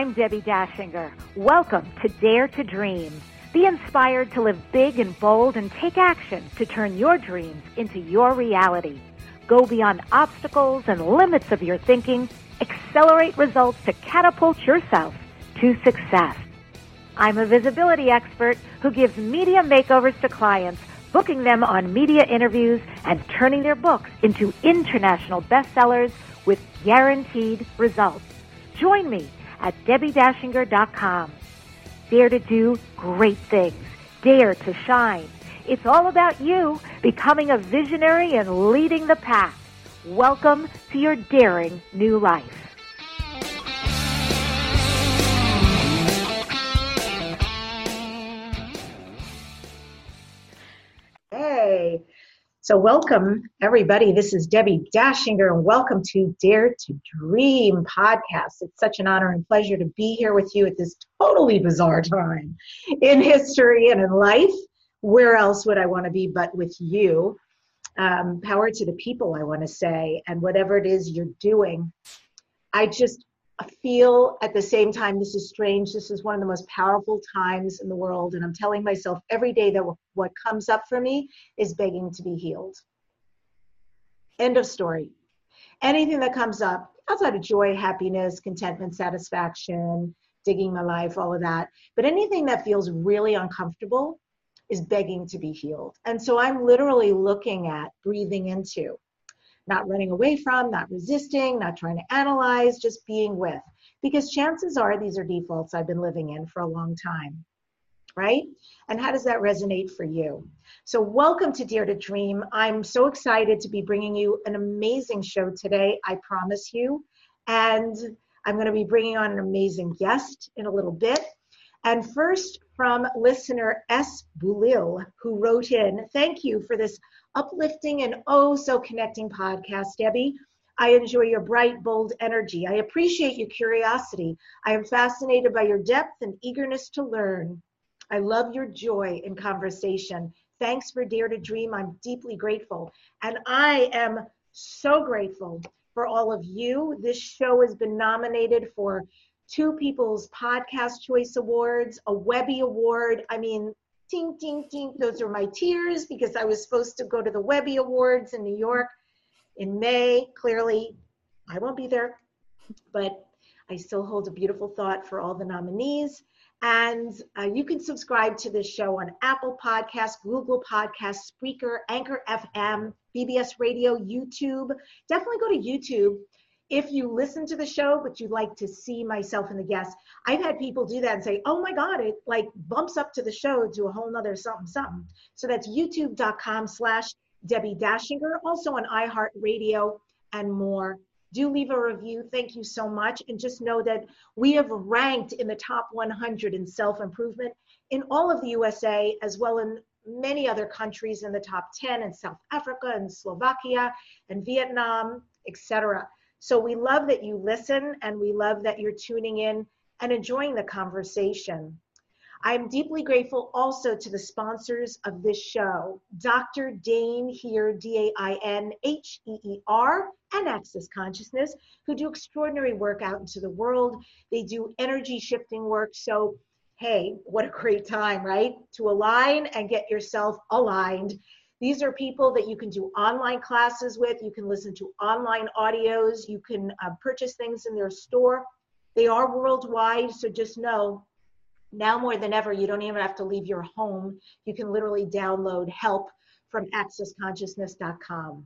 I'm Debbie Dashinger. Welcome to Dare to Dream. Be inspired to live big and bold and take action to turn your dreams into your reality. Go beyond obstacles and limits of your thinking. Accelerate results to catapult yourself to success. I'm a visibility expert who gives media makeovers to clients, booking them on media interviews and turning their books into international bestsellers with guaranteed results. Join me at DebbieDashinger.com. Dare to do great things. Dare to shine. It's all about you becoming a visionary and leading the pack. Welcome to your daring new life. Hey, so welcome everybody. This is Debbie Dashinger and welcome to Dare to Dream podcast. It's such an honor and pleasure to be here with you at this totally bizarre time in history and in life. Where else would I want to be but with you? Power to the people, I want to say, and whatever it is you're doing. I just feel at the same time, this is strange. This is one of the most powerful times in the world. And I'm telling myself every day that what comes up for me is begging to be healed. End of story. Anything that comes up outside of joy, happiness, contentment, satisfaction, digging my life, all of that. But anything that feels really uncomfortable is begging to be healed. And so I'm literally looking at breathing into. Not running away from, not resisting, not trying to analyze, just being with. Because chances are these are defaults I've been living in for a long time, right? And how does that resonate for you? So welcome to Dare to Dream. I'm so excited to be bringing you an amazing show today, I promise you. And I'm going to be bringing on an amazing guest in a little bit. And first, from listener S. Bulil, who wrote in, thank you for this uplifting and oh so connecting podcast, Debbie. I enjoy your bright, bold energy. I appreciate your curiosity. I am fascinated by your depth and eagerness to learn. I love your joy in conversation. Thanks for Dare to Dream. I'm deeply grateful. And I am so grateful for all of you. This show has been nominated for 2 People's Podcast Choice Awards, a Webby Award. I mean, ting, ting, ting. Those are my tears because I was supposed to go to the Webby Awards in New York in May. Clearly, I won't be there, but I still hold a beautiful thought for all the nominees. And you can subscribe to this show on Apple Podcasts, Google Podcasts, Spreaker, Anchor FM, BBS Radio, YouTube. Definitely go to YouTube. If you listen to the show, but you'd like to see myself and the guests, I've had people do that and say, oh my God, it like bumps up to the show to a whole nother something, something. So that's youtube.com/Debbie Dashinger, also on iHeartRadio and more. Do leave a review. Thank you so much. And just know that we have ranked in the top 100 in self-improvement in all of the USA, as well in many other countries in the top 10 in South Africa and Slovakia and Vietnam, etc. So we love that you listen and we love that you're tuning in and enjoying the conversation. I'm deeply grateful also to the sponsors of this show, Dr. Dain Heer, DAINHEER, and Access Consciousness, who do extraordinary work out into the world. They do energy shifting work. So, hey, what a great time, right? To align and get yourself aligned. These are people that you can do online classes with. You can listen to online audios. You can purchase things in their store. They are worldwide, so just know, now more than ever, you don't even have to leave your home. You can literally download help from accessconsciousness.com.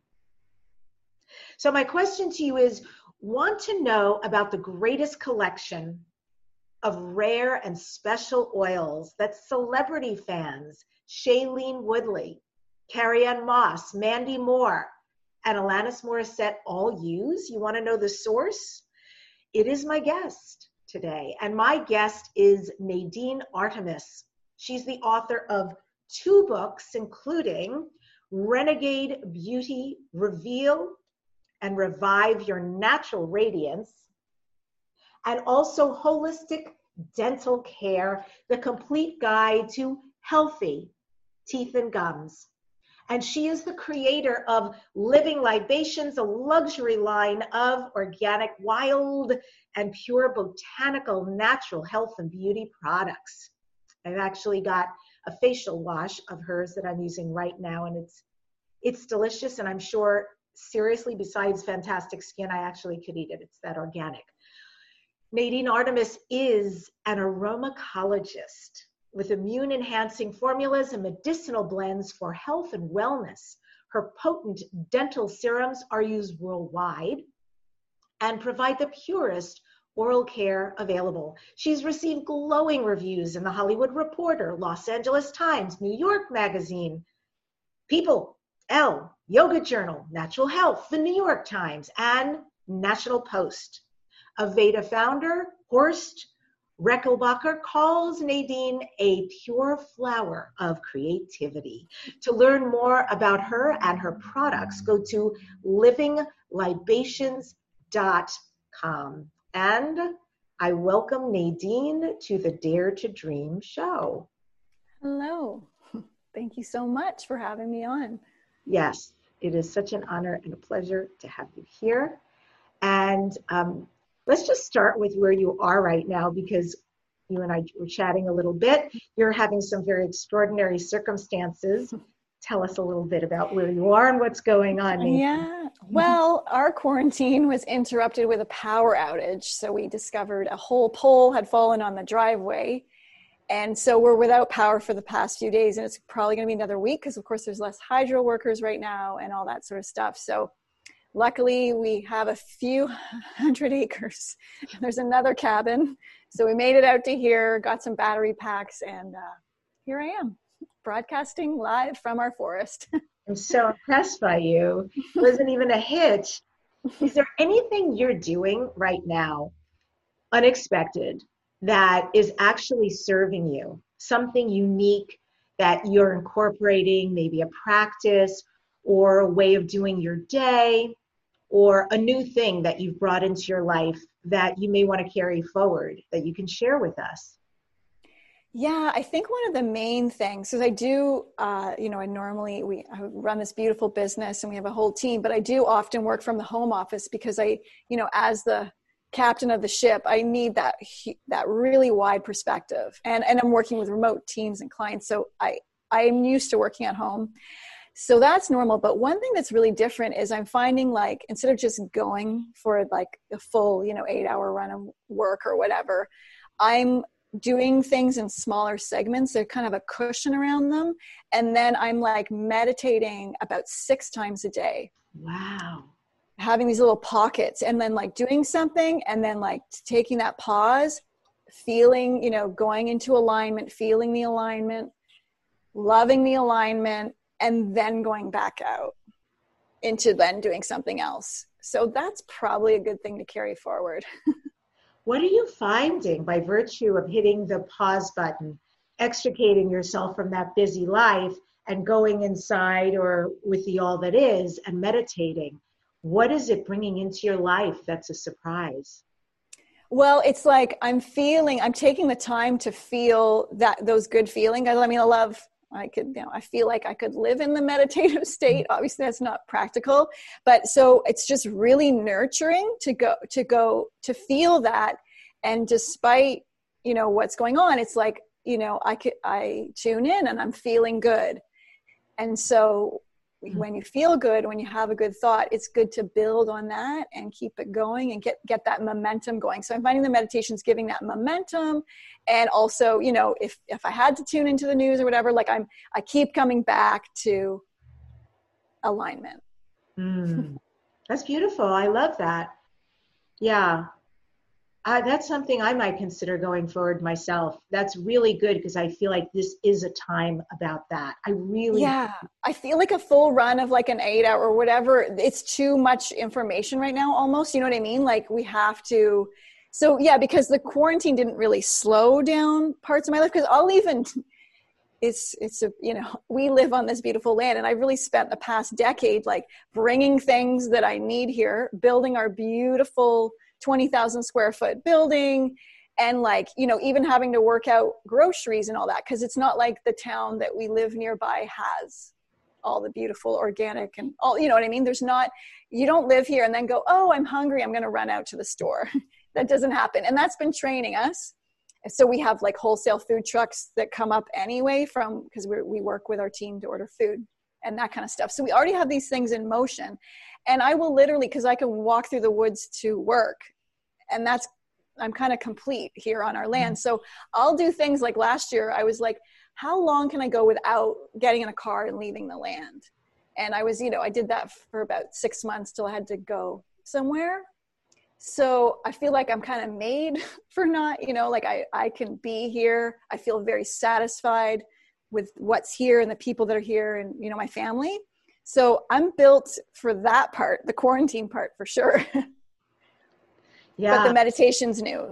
So my question to you is, want to know about the greatest collection of rare and special oils that celebrity fans, Shailene Woodley, Carrie-Anne Moss, Mandy Moore, and Alanis Morissette all use? You want to know the source? It is my guest today. And my guest is Nadine Artemis. She's the author of 2 books, including Renegade Beauty, Reveal and Revive Your Natural Radiance, and also Holistic Dental Care, the complete guide to healthy teeth and gums. And she is the creator of Living Libations, a luxury line of organic, wild, and pure botanical, natural health and beauty products. I've actually got a facial wash of hers that I'm using right now, and it's delicious, and I'm sure, seriously, besides fantastic skin, I actually could eat it. It's that organic. Nadine Artemis is an aromacologist with immune-enhancing formulas and medicinal blends for health and wellness. Her potent dental serums are used worldwide and provide the purest oral care available. She's received glowing reviews in the Hollywood Reporter, Los Angeles Times, New York Magazine, People, Elle, Yoga Journal, Natural Health, the New York Times, and National Post. Aveda founder, Horst Rechelbacher, calls Nadine a pure flower of creativity. To learn more about her and her products, go to livinglibations.com. And I welcome Nadine to the Dare to Dream show. Hello. Thank you so much for having me on. Yes, it is such an honor and a pleasure to have you here. And let's just start with where you are right now, because you and I were chatting a little bit. You're having some very extraordinary circumstances. Tell us a little bit about where you are and what's going on, Nadine. Yeah. Well, our quarantine was interrupted with a power outage. So we discovered a whole pole had fallen on the driveway. And so we're without power for the past few days. And it's probably going to be another week because, of course, there's less hydro workers right now and all that sort of stuff. So luckily, we have a few hundred acres. There's another cabin. So we made it out to here, got some battery packs, and here I am, broadcasting live from our forest. I'm so impressed by you. It wasn't even a hitch. Is there anything you're doing right now, unexpected, that is actually serving you? Something unique that you're incorporating, maybe a practice or a way of doing your day, or a new thing that you've brought into your life that you may want to carry forward that you can share with us? Yeah, I think one of the main things is I do, I run this beautiful business and we have a whole team, but I do often work from the home office because as the captain of the ship, I need that really wide perspective. And I'm working with remote teams and clients. So I'm used to working at home. So that's normal. But one thing that's really different is I'm finding, like, instead of just going for like a full, 8-hour run of work or whatever, I'm doing things in smaller segments. They're kind of a cushion around them. And then I'm like meditating about 6 times a day. Wow. Having these little pockets and then like doing something and then like taking that pause, feeling, going into alignment, feeling the alignment, loving the alignment, and then going back out into then doing something else. So that's probably a good thing to carry forward. What are you finding by virtue of hitting the pause button, extricating yourself from that busy life and going inside or with the all that is and meditating? What is it bringing into your life that's a surprise? Well, it's like I'm taking the time to feel those good feelings. I feel like I could live in the meditative state. Obviously that's not practical, but so it's just really nurturing to feel that. And despite, what's going on, it's like, I tune in and I'm feeling good. And so when you feel good, when you have a good thought, it's good to build on that and keep it going and get that momentum going. So I'm finding the meditation's giving that momentum. And also, if I had to tune into the news or whatever, like I keep coming back to alignment. That's beautiful. I love that. Yeah. That's something I might consider going forward myself. That's really good because I feel like this is a time about that. I feel like a full run of like an 8-hour or whatever. It's too much information right now almost. You know what I mean? Like we have to. So yeah, because the quarantine didn't really slow down parts of my life because we live on this beautiful land and I really spent the past decade like bringing things that I need here, building our beautiful 20,000 square foot building and like, even having to work out groceries and all that. Cause it's not like the town that we live nearby has all the beautiful organic and all, you know what I mean? There's not, you don't live here and then go, oh, I'm hungry, I'm going to run out to the store. That doesn't happen. And that's been training us. So we have like wholesale food trucks that come up anyway because we work with our team to order food and that kind of stuff. So we already have these things in motion. And I will literally, because I can walk through the woods to work, and I'm kind of complete here on our land. So I'll do things like last year, I was like, how long can I go without getting in a car and leaving the land? And I was, I did that for about 6 months till I had to go somewhere. So I feel like I'm kind of made for not, like I can be here. I feel very satisfied with what's here and the people that are here and, my family. So I'm built for that part, the quarantine part for sure. Yeah. But the meditation's new,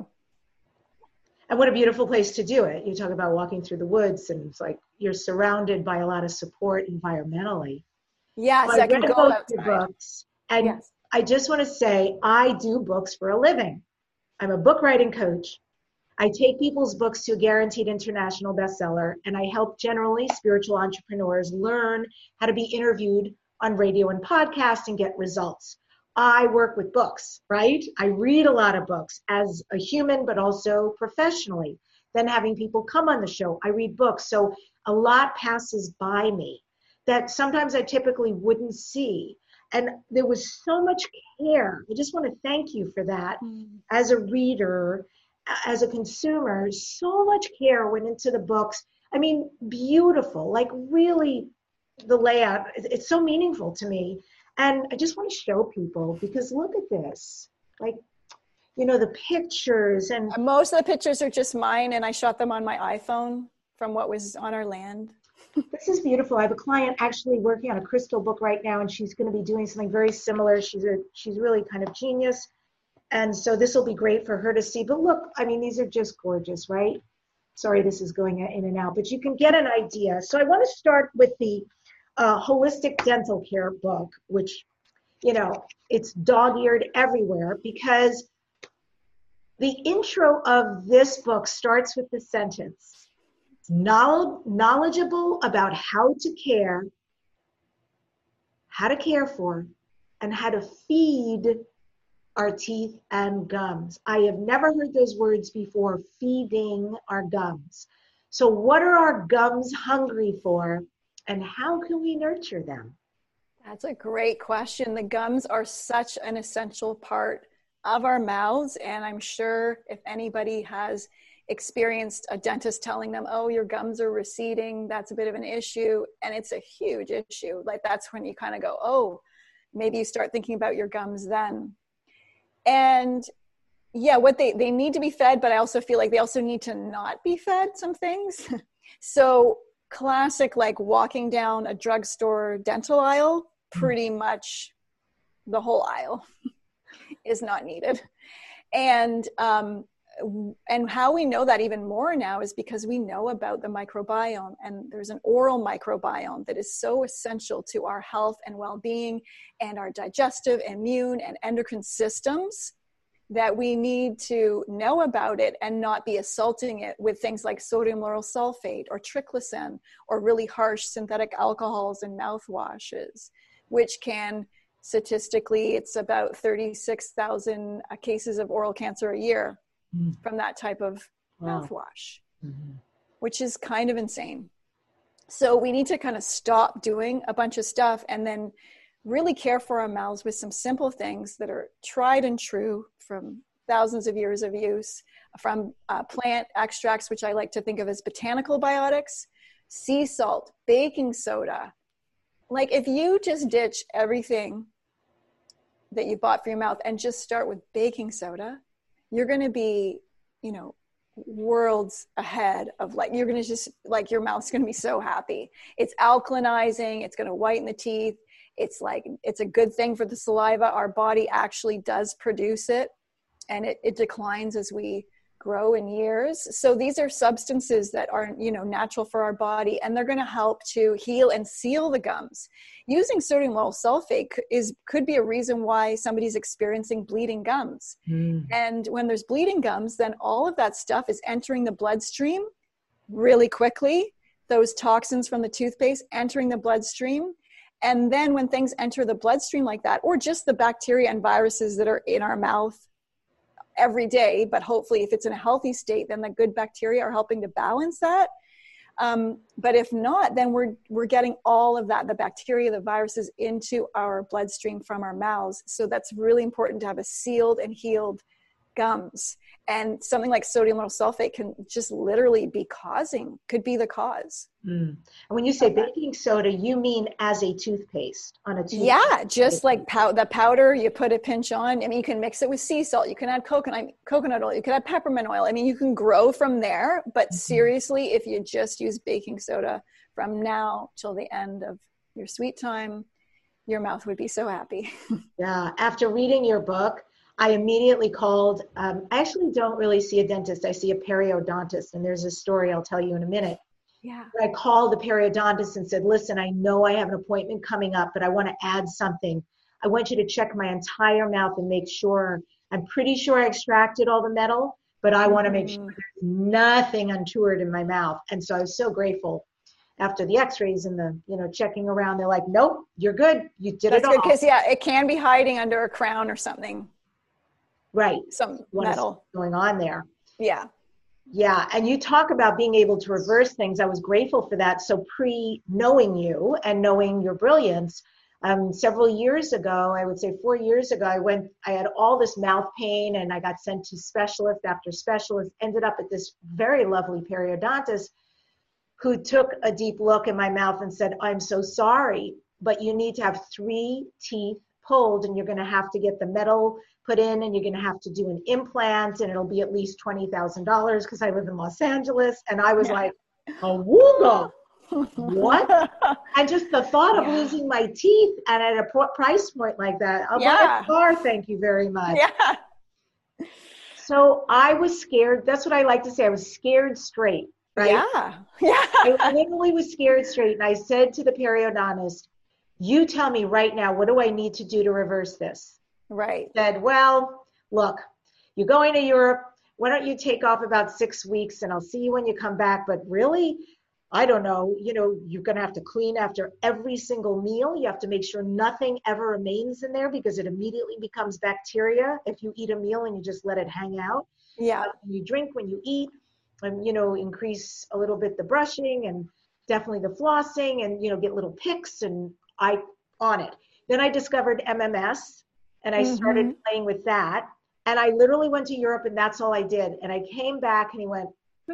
And what a beautiful place to do it. You talk about walking through the woods and it's like you're surrounded by a lot of support environmentally. Yes, I can go outside. Your books, and yes. I just want to say I do books for a living. I'm a book writing coach. I take people's books to a guaranteed international bestseller, and I help generally spiritual entrepreneurs learn how to be interviewed on radio and podcast and get results. I work with books, right? I read a lot of books as a human, but also professionally. Then having people come on the show, I read books. So a lot passes by me that sometimes I typically wouldn't see. And there was so much care. I just want to thank you for that. As a reader, as a consumer, so much care went into the books. I mean, beautiful, like really the layout. It's so meaningful to me. And I just want to show people because look at this, like, the pictures and most of the pictures are just mine and I shot them on my iPhone from what was on our land. This is beautiful. I have a client actually working on a crystal book right now, and she's going to be doing something very similar. She's really kind of genius. And so this will be great for her to see. But look, I mean, these are just gorgeous, right? Sorry, this is going in and out, but you can get an idea. So I want to start with the Holistic Dental Care book, which, it's dog-eared everywhere because the intro of this book starts with the sentence, knowledgeable about how to care for, and how to feed our teeth and gums. I have never heard those words before, feeding our gums. So what are our gums hungry for, and how can we nurture them? That's a great question. The gums are such an essential part of our mouths. And I'm sure if anybody has experienced a dentist telling them, oh, your gums are receding, that's a bit of an issue. And it's a huge issue. Like that's when you kind of go, oh, maybe you start thinking about your gums then. And yeah, what they need to be fed, but I also feel like they also need to not be fed some things. So classic, like walking down a drugstore dental aisle, pretty much the whole aisle is not needed. And how we know that even more now is because we know about the microbiome, and there's an oral microbiome that is so essential to our health and well-being and our digestive, immune, and endocrine systems that we need to know about it and not be assaulting it with things like sodium lauryl sulfate or triclosan or really harsh synthetic alcohols and mouthwashes, which can statistically, it's about 36,000 cases of oral cancer a year from that type of mouthwash, which is kind of insane. So we need to kind of stop doing a bunch of stuff and then really care for our mouths with some simple things that are tried and true from thousands of years of use, from plant extracts, which I like to think of as botanical biotics, sea salt, baking soda. Like if you just ditch everything that you bought for your mouth and just start with baking soda, you're going to be, worlds ahead of you're going to just your mouth's going to be so happy. It's alkalinizing. It's going to whiten the teeth. It's a good thing for the saliva. Our body actually does produce it, and it declines as we grow in years. So these are substances that are, natural for our body, and they're going to help to heal and seal the gums. Using sodium lauryl sulfate could be a reason why somebody's experiencing bleeding gums. And when there's bleeding gums, then all of that stuff is entering the bloodstream really quickly, those toxins from the toothpaste entering the bloodstream. And then when things enter the bloodstream like that, or just the bacteria and viruses that are in our mouth every day, but hopefully if it's in a healthy state, then the good bacteria are helping to balance that. But if not, then we're getting all of that, the bacteria, the viruses, into our bloodstream from our mouths. So that's really important to have a sealed and healed gums. And something like sodium lauryl sulfate can just literally could be the cause. And when you say baking soda, you mean as a toothpaste on a toothpaste? Yeah, just like the powder, you put a pinch on. I mean, you can mix it with sea salt. You can add coconut oil. You can add peppermint oil. I mean, you can grow from there. But seriously, if you just use baking soda from now till the end of your sweet time, your mouth would be so happy. Yeah. After reading your book, I immediately called, I actually don't really see a dentist. I see a periodontist, and there's a story I'll tell you in a minute. Yeah. I called the periodontist and said, listen, I know I have an appointment coming up, but I want to add something. I want you to check my entire mouth and make sure, I'm pretty sure I extracted all the metal, but I want to make sure there's nothing untoward in my mouth. And so I was so grateful. After the x-rays and the, checking around, they're like, nope, you're good. You did it all. That's good, because it can be hiding under a crown or something. Right. Some metal going on there. Yeah. Yeah. And you talk about being able to reverse things. I was grateful for that. So knowing you and knowing your brilliance, several years ago, I would say 4 years ago, I had all this mouth pain and I got sent to specialist after specialist, ended up at this very lovely periodontist who took a deep look in my mouth and said, I'm so sorry, but you need to have 3 teeth pulled and you're going to have to get the metal put in and you're going to have to do an implant and it'll be at least $20,000 because I live in Los Angeles. And I was like, awooga, what? And just the thought of losing my teeth and at a price point like that, I'll buy a car, thank you very much. Yeah. So I was scared. That's what I like to say. I was scared straight, right? Yeah. Yeah. I literally was scared straight. And I said to the periodontist, you tell me right now, what do I need to do to reverse this? Right. Said, well, look, you're going to Europe. Why don't you take off about 6 weeks and I'll see you when you come back. But really, I don't know, you're going to have to clean after every single meal. You have to make sure nothing ever remains in there because it immediately becomes bacteria if you eat a meal and you just let it hang out. Yeah. You drink when you eat and, increase a little bit the brushing and definitely the flossing and, get little picks and on it. Then I discovered MMS. And I started playing with that. And I literally went to Europe and that's all I did. And I came back and he went,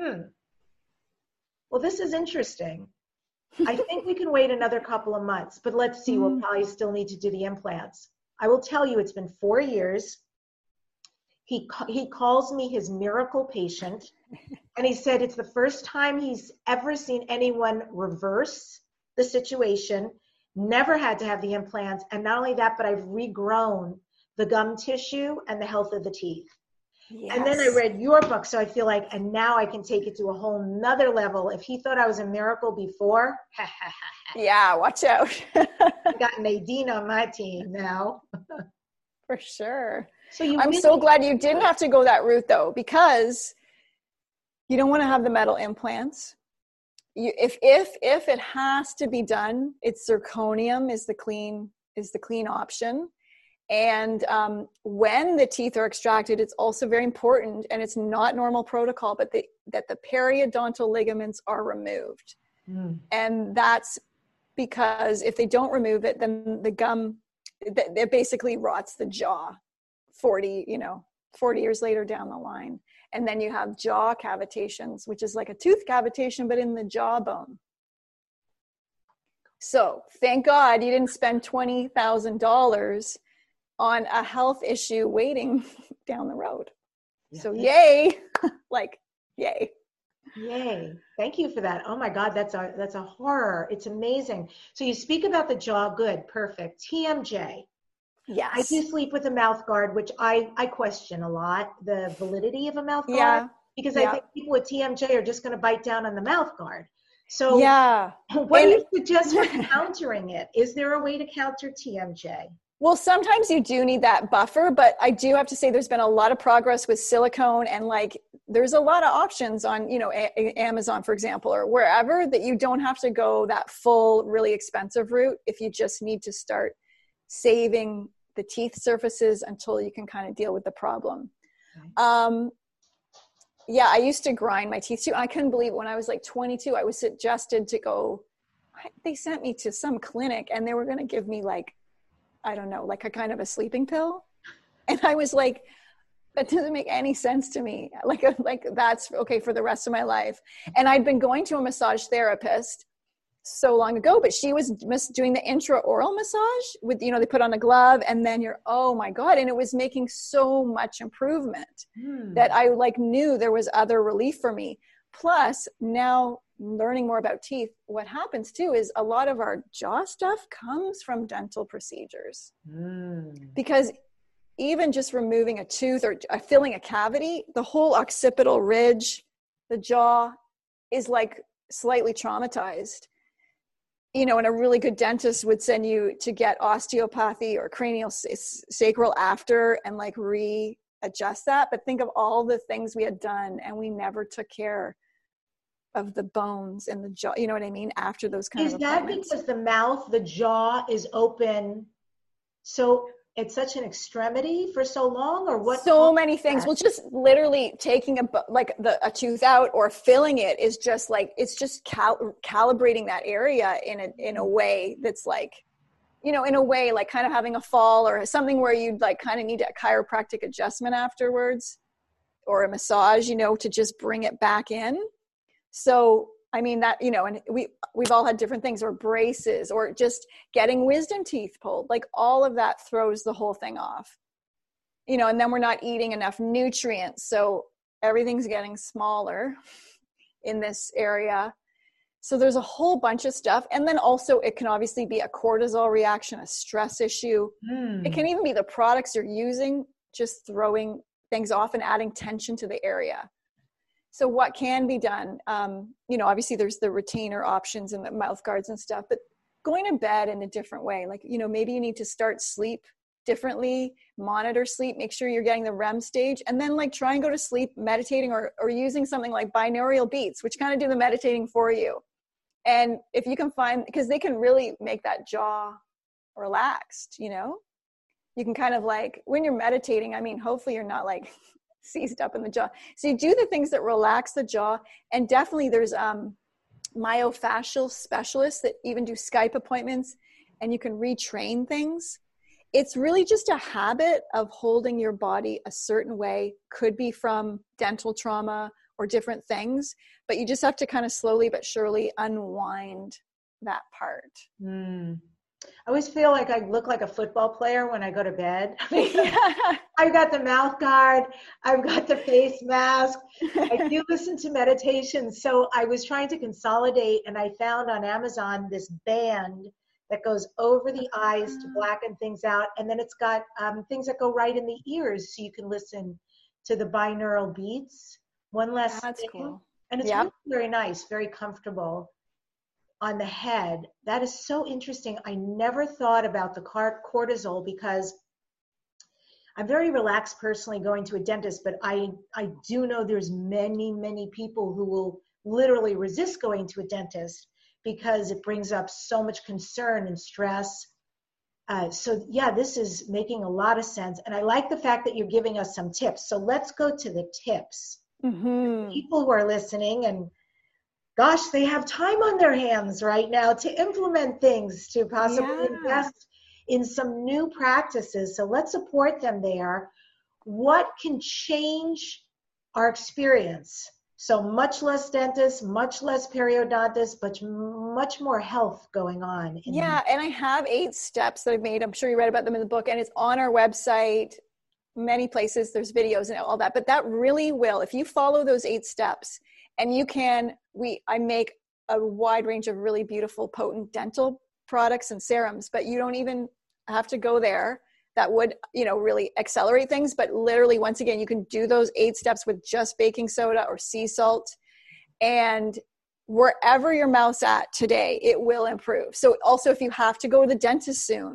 well, this is interesting. I think we can wait another couple of months, but let's see, we'll probably still need to do the implants. I will tell you, it's been 4 years. He calls me his miracle patient. And he said it's the first time he's ever seen anyone reverse the situation. Never had to have the implants. And not only that, but I've regrown the gum tissue and the health of the teeth. Yes. And then I read your book. So I feel like, and now I can take it to a whole nother level. If he thought I was a miracle before, yeah, watch out. I got Nadine on my team now. For sure. So I'm so glad you didn't have to go that route though, because you don't want to have the metal implants. If it has to be done, it's zirconium is the clean option. And when the teeth are extracted, it's also very important, and it's not normal protocol, but that the periodontal ligaments are removed. And that's because if they don't remove it, then the gum, it basically rots the jaw 40 years later down the line. And then you have jaw cavitations, which is like a tooth cavitation, but in the jawbone. So thank God you didn't spend $20,000 on a health issue waiting down the road. Yeah. So yay, yay. Yay. Thank you for that. Oh my God, that's a horror. It's amazing. So you speak about the jaw, good, perfect. TMJ. Yes. I do sleep with a mouth guard, which I question a lot, the validity of a mouth guard. Yeah. Because I think people with TMJ are just going to bite down on the mouth guard. So yeah. What do you suggest for countering it? Is there a way to counter TMJ? Well, sometimes you do need that buffer, but I do have to say there's been a lot of progress with silicone, and like there's a lot of options on, you know, Amazon, for example, or wherever, that you don't have to go that full, really expensive route if you just need to start saving the teeth surfaces until you can kind of deal with the problem. Okay. Yeah, I used to grind my teeth too. I couldn't believe it. When I was like 22, I was suggested to go, they sent me to some clinic and they were going to give me like, I don't know, like a kind of a sleeping pill. And I was like, that doesn't make any sense to me. Like that's okay for the rest of my life. And I'd been going to a massage therapist so long ago, but she was doing the intraoral massage with, you know, they put on a glove and then you're, oh my God. And it was making so much improvement that I like knew there was other relief for me. Plus now learning more about teeth, what happens too is a lot of our jaw stuff comes from dental procedures because even just removing a tooth or filling a cavity, the whole occipital ridge, the jaw is like slightly traumatized. You know, and a really good dentist would send you to get osteopathy or cranial sacral after and like readjust that. But think of all the things we had done and we never took care of the bones and the jaw, you know what I mean? After those kind of appointments. Is that because the mouth, the jaw is open, so it's such an extremity for so long, or what? So many things. Well, just literally taking a tooth out or filling it is just like, it's just calibrating that area in a way that's like, you know, in a way like kind of having a fall or something where you'd like kind of need a chiropractic adjustment afterwards or a massage, you know, to just bring it back in. So, I mean that, you know, and we've all had different things, or braces, or just getting wisdom teeth pulled, like all of that throws the whole thing off, you know, and then we're not eating enough nutrients. So everything's getting smaller in this area. So there's a whole bunch of stuff. And then also it can obviously be a cortisol reaction, a stress issue. It can even be the products you're using, just throwing things off and adding tension to the area. So what can be done? You know, obviously there's the retainer options and the mouth guards and stuff, but going to bed in a different way. Like, you know, maybe you need to start sleep differently, monitor sleep, make sure you're getting the REM stage, and then like try and go to sleep meditating or using something like binaural beats, which kind of do the meditating for you. And if you can find, because they can really make that jaw relaxed, you know, you can kind of like, when you're meditating, I mean, hopefully you're not like seized up in the jaw. So you do the things that relax the jaw, and definitely there's myofascial specialists that even do Skype appointments, and you can retrain things. It's really just a habit of holding your body a certain way, could be from dental trauma or different things, but you just have to kind of slowly but surely unwind that part. I always feel like I look like a football player when I go to bed. I've got the mouth guard. I've got the face mask. I do listen to meditation. So I was trying to consolidate, and I found on Amazon this band that goes over the eyes to blacken things out. And then it's got things that go right in the ears, so you can listen to the binaural beats. One less That's thing. cool. And it's really very nice, very comfortable. On the head. That is so interesting. I never thought about the cortisol, because I'm very relaxed personally going to a dentist, but I do know there's many people who will literally resist going to a dentist because it brings up so much concern and stress. So yeah, this is making a lot of sense. And I like the fact that you're giving us some tips. So let's go to the tips. People who are listening, and gosh, they have time on their hands right now to implement things, to possibly invest in some new practices. So let's support them there. What can change our experience? So much less dentists, much less periodontists, but much more health going on. And I have 8 steps that I've made. I'm sure you read about them in the book, and it's on our website. Many places there's videos and all that, but that really will, if you follow those 8 steps, and you can, I make a wide range of really beautiful, potent dental products and serums, but you don't even have to go there. That would, you know, really accelerate things. But literally, once again, you can do those 8 steps with just baking soda or sea salt, and wherever your mouth's at today, it will improve. So also, if you have to go to the dentist soon,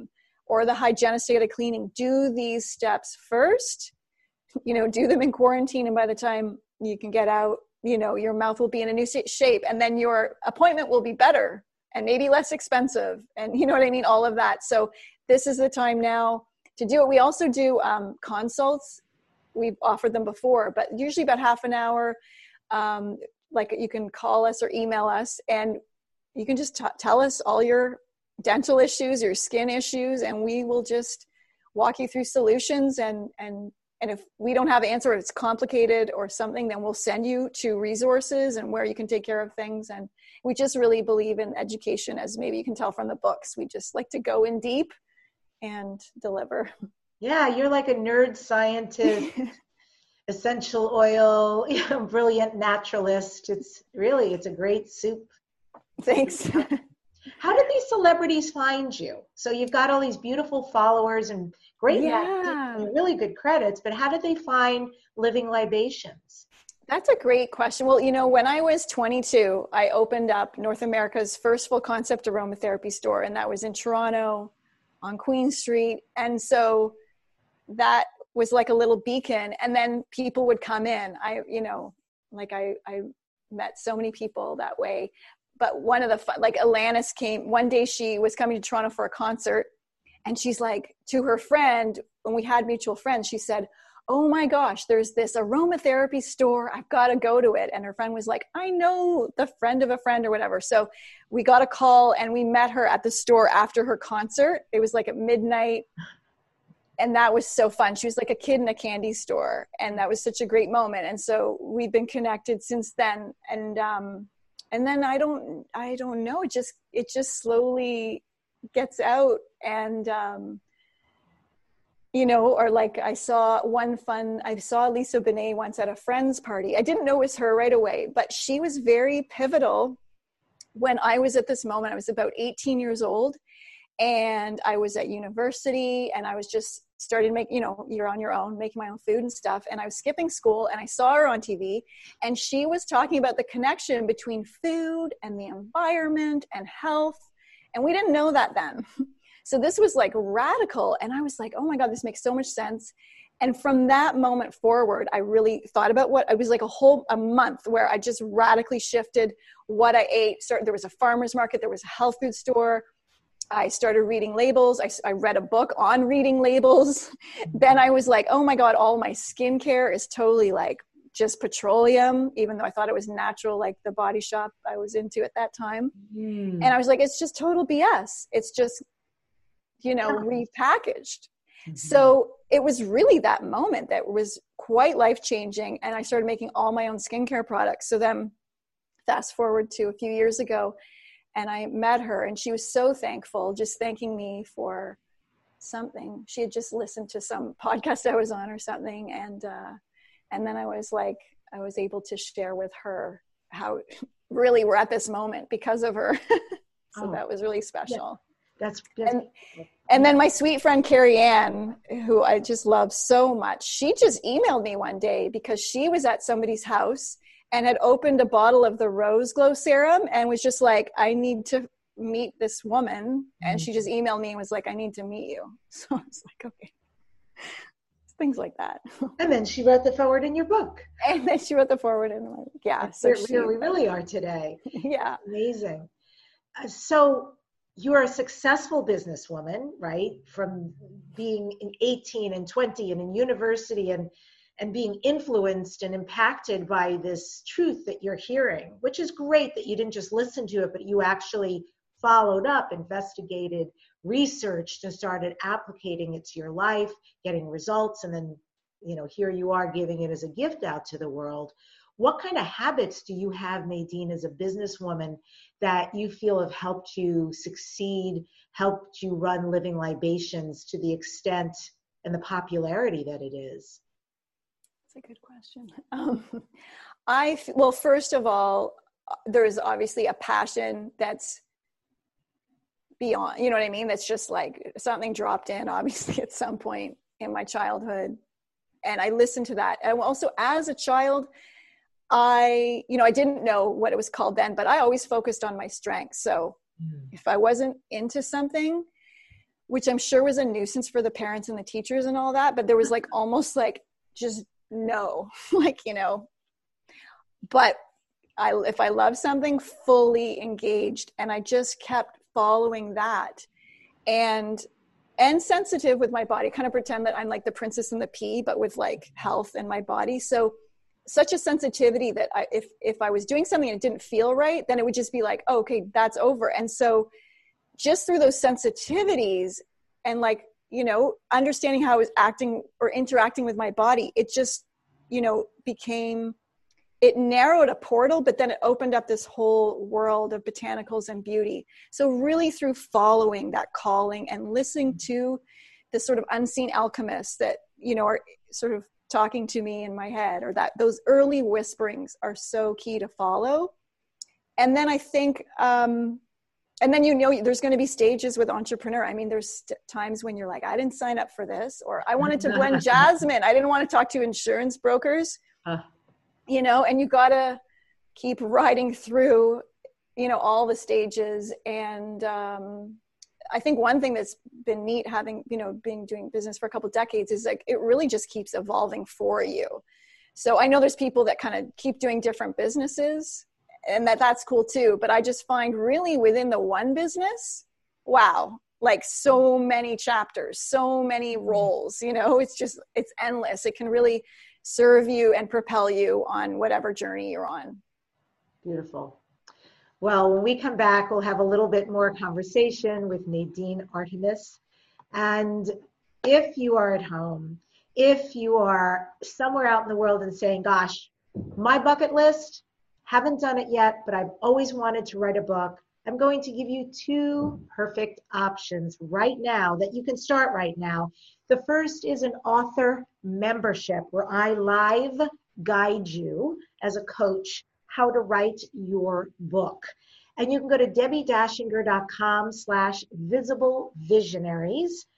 or the hygienist to get a cleaning, do these steps first, do them in quarantine. And by the time you can get out, your mouth will be in a new shape, and then your appointment will be better and maybe less expensive. And you know what I mean? All of that. So this is the time now to do it. We also do consults. We've offered them before, but usually about half an hour. Like you can call us or email us, and you can just tell us all your dental issues, your skin issues, and we will just walk you through solutions. And if we don't have an answer, if it's complicated or something, then we'll send you to resources and where you can take care of things. And we just really believe in education, as maybe you can tell from the books. We just like to go in deep and deliver. Yeah, you're like a nerd scientist, essential oil, brilliant naturalist. It's a great soup. Thanks. How did these celebrities find you? So you've got all these beautiful followers and great and really good credits, but how did they find Living Libations? That's a great question. Well, when I was 22, I opened up North America's first full concept aromatherapy store, and that was in Toronto on Queen Street. And so that was like a little beacon, and then people would come in. I met so many people that way. But one of the Alanis came one day. She was coming to Toronto for a concert, and she's like, to her friend, when we had mutual friends, she said, "Oh my gosh, there's this aromatherapy store. I've got to go to it." And her friend was like, "I know the friend of a friend," or whatever. So we got a call, and we met her at the store after her concert. It was like at midnight. And that was so fun. She was like a kid in a candy store. And that was such a great moment. And so we've been connected since then. And then I don't know. It just slowly gets out. And, or like I saw Lisa Bonet once at a friend's party. I didn't know it was her right away, but she was very pivotal when I was at this moment. I was about 18 years old, and I was at university, and I was just started making, you're on your own, making my own food and stuff. And I was skipping school, and I saw her on TV, and she was talking about the connection between food and the environment and health. And we didn't know that then. So this was like radical. And I was like, oh my God, this makes so much sense. And from that moment forward, I really thought about it was like a month where I just radically shifted what I ate. There was a farmer's market, there was a health food store. I started reading labels. I read a book on reading labels. Then I was like, oh my God, all my skincare is totally like just petroleum, even though I thought it was natural, like the Body Shop I was into at that time. And I was like, it's just total BS. It's just, repackaged. So it was really that moment that was quite life-changing. And I started making all my own skincare products. So then fast forward to a few years ago, and I met her, and she was so thankful, just thanking me for something. She had just listened to some podcast I was on or something. And then I was able to share with her how really we're at this moment because of her. So that was really special. That's and then my sweet friend, Carrie Ann, who I just love so much, she just emailed me one day because she was at somebody's house and had opened a bottle of the Rose Glow Serum and was just like, I need to meet this woman. And she just emailed me and was like, I need to meet you. So I was like, okay. Things like that. And then she wrote the forward in your book. And then she wrote the forward in my book. Yeah. So here we really are today. Yeah. Amazing. So you are a successful businesswoman, right? From being 18 and 20 and in university and being influenced and impacted by this truth that you're hearing, which is great that you didn't just listen to it, but you actually followed up, investigated, researched, and started applying it to your life, getting results, and then, here you are giving it as a gift out to the world. What kind of habits do you have, Nadine, as a businesswoman that you feel have helped you succeed, helped you run Living Libations to the extent and the popularity that it is? That's a good question. Well, first of all, there's obviously a passion that's beyond, you know what I mean? That's just like something dropped in, obviously, at some point in my childhood. And I listened to that. And also as a child, I didn't know what it was called then, but I always focused on my strengths. So if I wasn't into something, which I'm sure was a nuisance for the parents and the teachers and all that, but there was like almost like just no, like, but if I love something, fully engaged, and I just kept following that, and sensitive with my body, kind of pretend that I'm like the princess and the pea, but with like health in my body. So such a sensitivity that if I was doing something and it didn't feel right, then it would just be like, oh, okay, that's over. And so just through those sensitivities and like, understanding how I was acting or interacting with my body, it just, it narrowed a portal, but then it opened up this whole world of botanicals and beauty. So really through following that calling and listening to the sort of unseen alchemists that, are sort of talking to me in my head, or that those early whisperings are so key to follow. And then I think, and then, there's going to be stages with entrepreneur. I mean, there's times when you're like, I didn't sign up for this, or I wanted to blend jasmine. I didn't want to talk to insurance brokers, and you got to keep riding through, all the stages. And I think one thing that's been neat having, doing business for a couple of decades is like, it really just keeps evolving for you. So I know there's people that kind of keep doing different businesses, and that's cool too. But I just find really within the one business, wow, like so many chapters, so many roles, it's endless. It can really serve you and propel you on whatever journey you're on. Beautiful. Well, when we come back, we'll have a little bit more conversation with Nadine Artemis. And if you are at home, if you are somewhere out in the world and saying, gosh, my bucket list, haven't done it yet, but I've always wanted to write a book, I'm going to give you 2 perfect options right now that you can start right now. The first is an author membership where I live guide you as a coach how to write your book. And you can go to debbiedashinger.com/visiblevisionaries,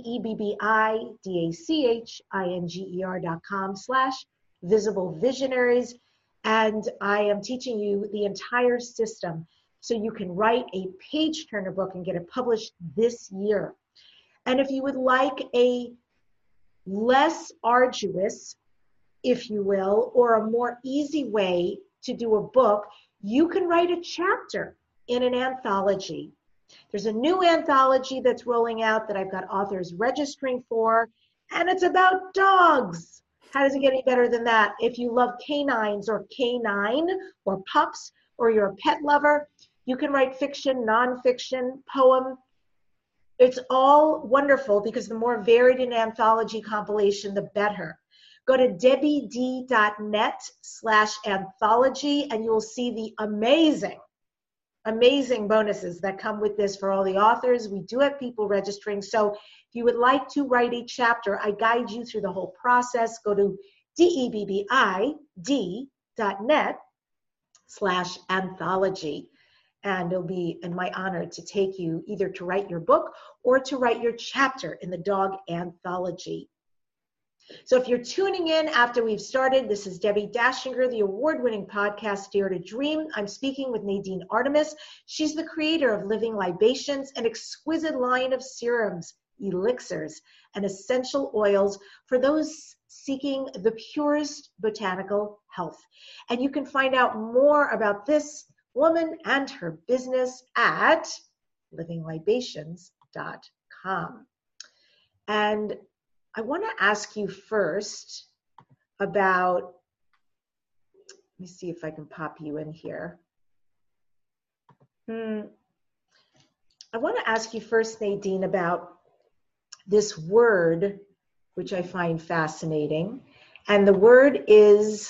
DEBBIDACHINGER.com/visiblevisionaries. And I am teaching you the entire system so you can write a page turner book and get it published this year. And if you would like a less arduous, if you will, or a more easy way to do a book, you can write a chapter in an anthology. There's a new anthology that's rolling out that I've got authors registering for, and it's about dogs. How does it get any better than that? If you love canines or canine or pups, or you're a pet lover, you can write fiction, nonfiction, poem. It's all wonderful because the more varied an anthology compilation, the better. Go to debbied.net/anthology and you'll see the amazing bonuses that come with this for all the authors. We do have people registering. So if you would like to write a chapter, I guide you through the whole process. Go to DEBBID.net/anthology. And it'll be in my honor to take you either to write your book or to write your chapter in the dog anthology. So if you're tuning in after we've started, this is Debbie Dashinger, the award-winning podcast Dare to Dream. I'm speaking with Nadine Artemis. She's the creator of Living Libations, an exquisite line of serums, elixirs, and essential oils for those seeking the purest botanical health. And you can find out more about this woman and her business at livinglibations.com. And I want to ask you first about, let me see if I can pop you in here. I want to ask you first, Nadine, about this word, which I find fascinating. And the word is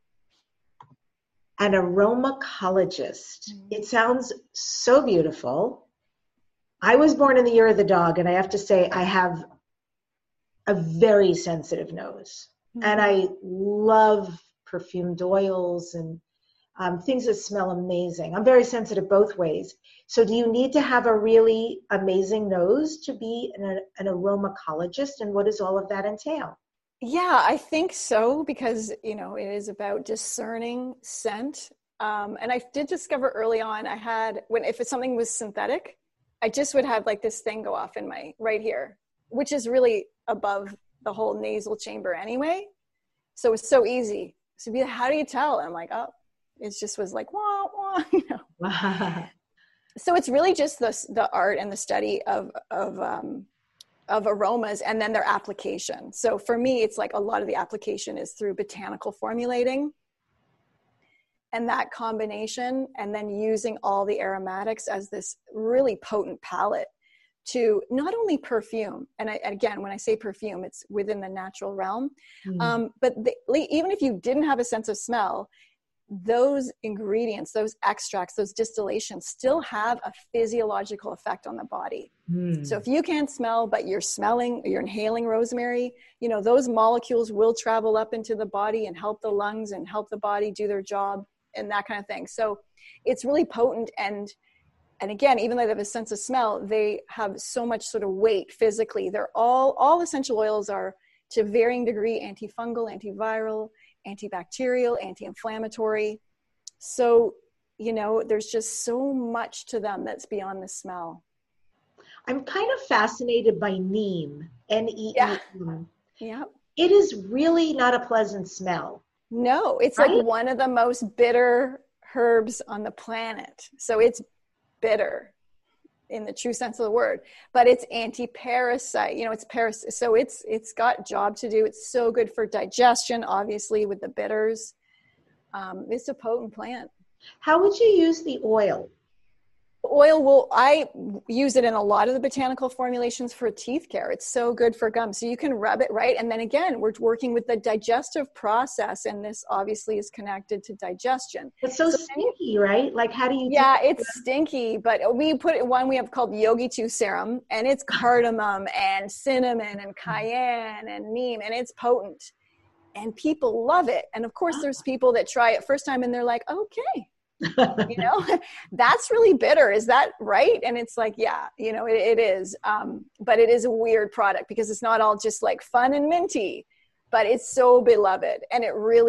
an aromacologist. It sounds so beautiful. I was born in the year of the dog, and I have to say I have a very sensitive nose. And I love perfumed oils and things that smell amazing. I'm very sensitive both ways. So do you need to have a really amazing nose to be an aromacologist? And what does all of that entail? Yeah, I think so, because, it is about discerning scent. And I did discover early on if something was synthetic, I just would have like this thing go off in my right here, which is really above the whole nasal chamber anyway. So it's so easy. So how do you tell? And I'm like, oh, it just was like, wah, wah, you know. Wow. So it's really just the art and the study of aromas and then their application. So for me, it's like a lot of the application is through botanical formulating and that combination, and then using all the aromatics as this really potent palette to not only perfume, and again, when I say perfume, it's within the natural realm, but even if you didn't have a sense of smell, those ingredients, those extracts, those distillations still have a physiological effect on the body. So if you can't smell, but you're inhaling rosemary, you know, those molecules will travel up into the body and help the lungs and help the body do their job and that kind of thing. So it's really potent. And again, even though they have a sense of smell, they have so much sort of weight physically. They're all essential oils are to varying degree antifungal, antiviral, antibacterial, anti-inflammatory. So, you know, there's just so much to them that's beyond the smell. I'm kind of fascinated by neem, N-E-E-M. Yeah. It is really not a pleasant smell. No, it's right? like one of the most bitter herbs on the planet. So it's bitter in the true sense of the word, but it's anti-parasite, you know, so it's got a job to do. It's so good for digestion, obviously, with the bitters. It's a potent plant. How would you use the oil? I use it in a lot of the botanical formulations for teeth care. It's so good for gums. So you can rub it, right? And then again, we're working with the digestive process, and this obviously is connected to digestion. It's so stinky, right? Like, how do you Yeah, it's stinky, but we put it one we have called Yogi 2 serum, and it's cardamom and cinnamon and cayenne and neem, and it's potent. And people love it. And of course, there's people that try it first time and they're like, okay. You know, that's really bitter. Is that right? And it's like, yeah, you know, it is. But it is a weird product because it's not all just like fun and minty, but it's so beloved. And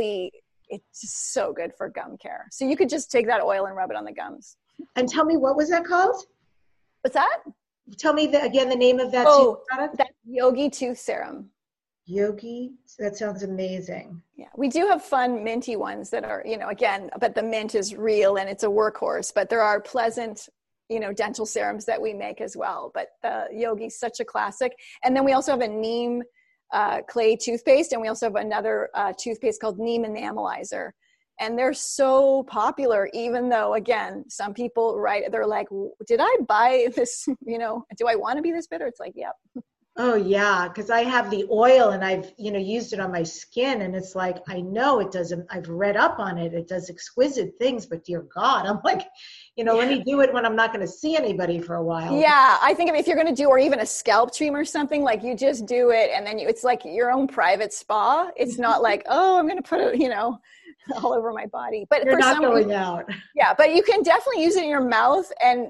it's just so good for gum care. So you could just take that oil and rub it on the gums. And tell me, what was that called? What's that? Tell me again the name of that product. That's Yogi Tooth Serum. Yogi, that sounds amazing. Yeah, we do have fun minty ones that are, you know, again, but the mint is real and it's a workhorse, but there are pleasant, you know, dental serums that we make as well. But the Yogi's such a classic. And then we also have a neem clay toothpaste, and we also have another toothpaste called Neem Enamelizer. And they're so popular, even though, again, some people, right, they're like, did I buy this, you know, do I want to be this bitter? It's like, yep. Oh yeah, because I have the oil and I've, you know, used it on my skin, and it's like, I know it doesn't, I've read up on it. It does exquisite things, but dear God, I'm like, you know, let me do it when I'm not going to see anybody for a while. Yeah, I think if you're going to do, or even a scalp treatment or something, like you just do it, and then it's like your own private spa. It's not like, oh, I'm going to put it, you know, all over my body. But you're for not some going reason, out. Yeah, but you can definitely use it in your mouth, and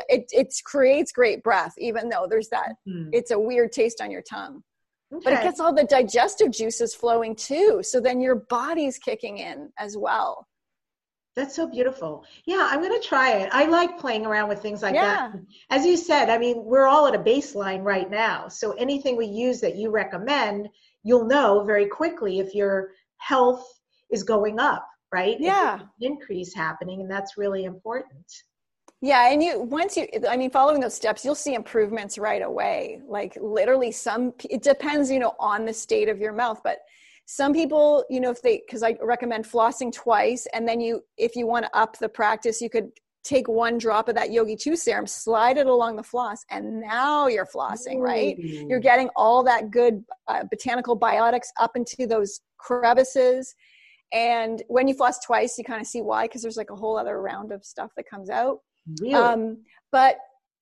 it creates great breath, even though there's that it's a weird taste on your tongue. Okay. But it gets all the digestive juices flowing too, so then your body's kicking in as well. That's so beautiful. Yeah, I'm going to try it. I like playing around with things like that. As you said, I mean, we're all at a baseline right now. So anything we use that you recommend, you'll know very quickly if your health is going up, right? Yeah. If there's an increase happening, and that's really important. Yeah, and following those steps, you'll see improvements right away. Like literally it depends, you know, on the state of your mouth, but some people, you know, because I recommend flossing twice, and then if you want to up the practice, you could take one drop of that Yogi 2 serum, slide it along the floss, and now you're flossing, right? You're getting all that good botanical biotics up into those crevices. And when you floss twice, you kind of see why, because there's like a whole other round of stuff that comes out. Really? But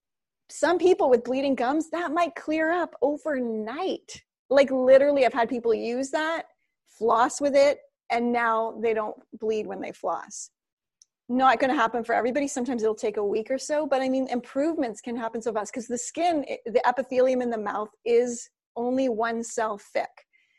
some people with bleeding gums, that might clear up overnight. Like literally, I've had people use that, floss with it, and now they don't bleed when they floss. Not going to happen for everybody. Sometimes it'll take a week or so, but I mean, improvements can happen so fast because the skin, the epithelium in the mouth is only one cell thick.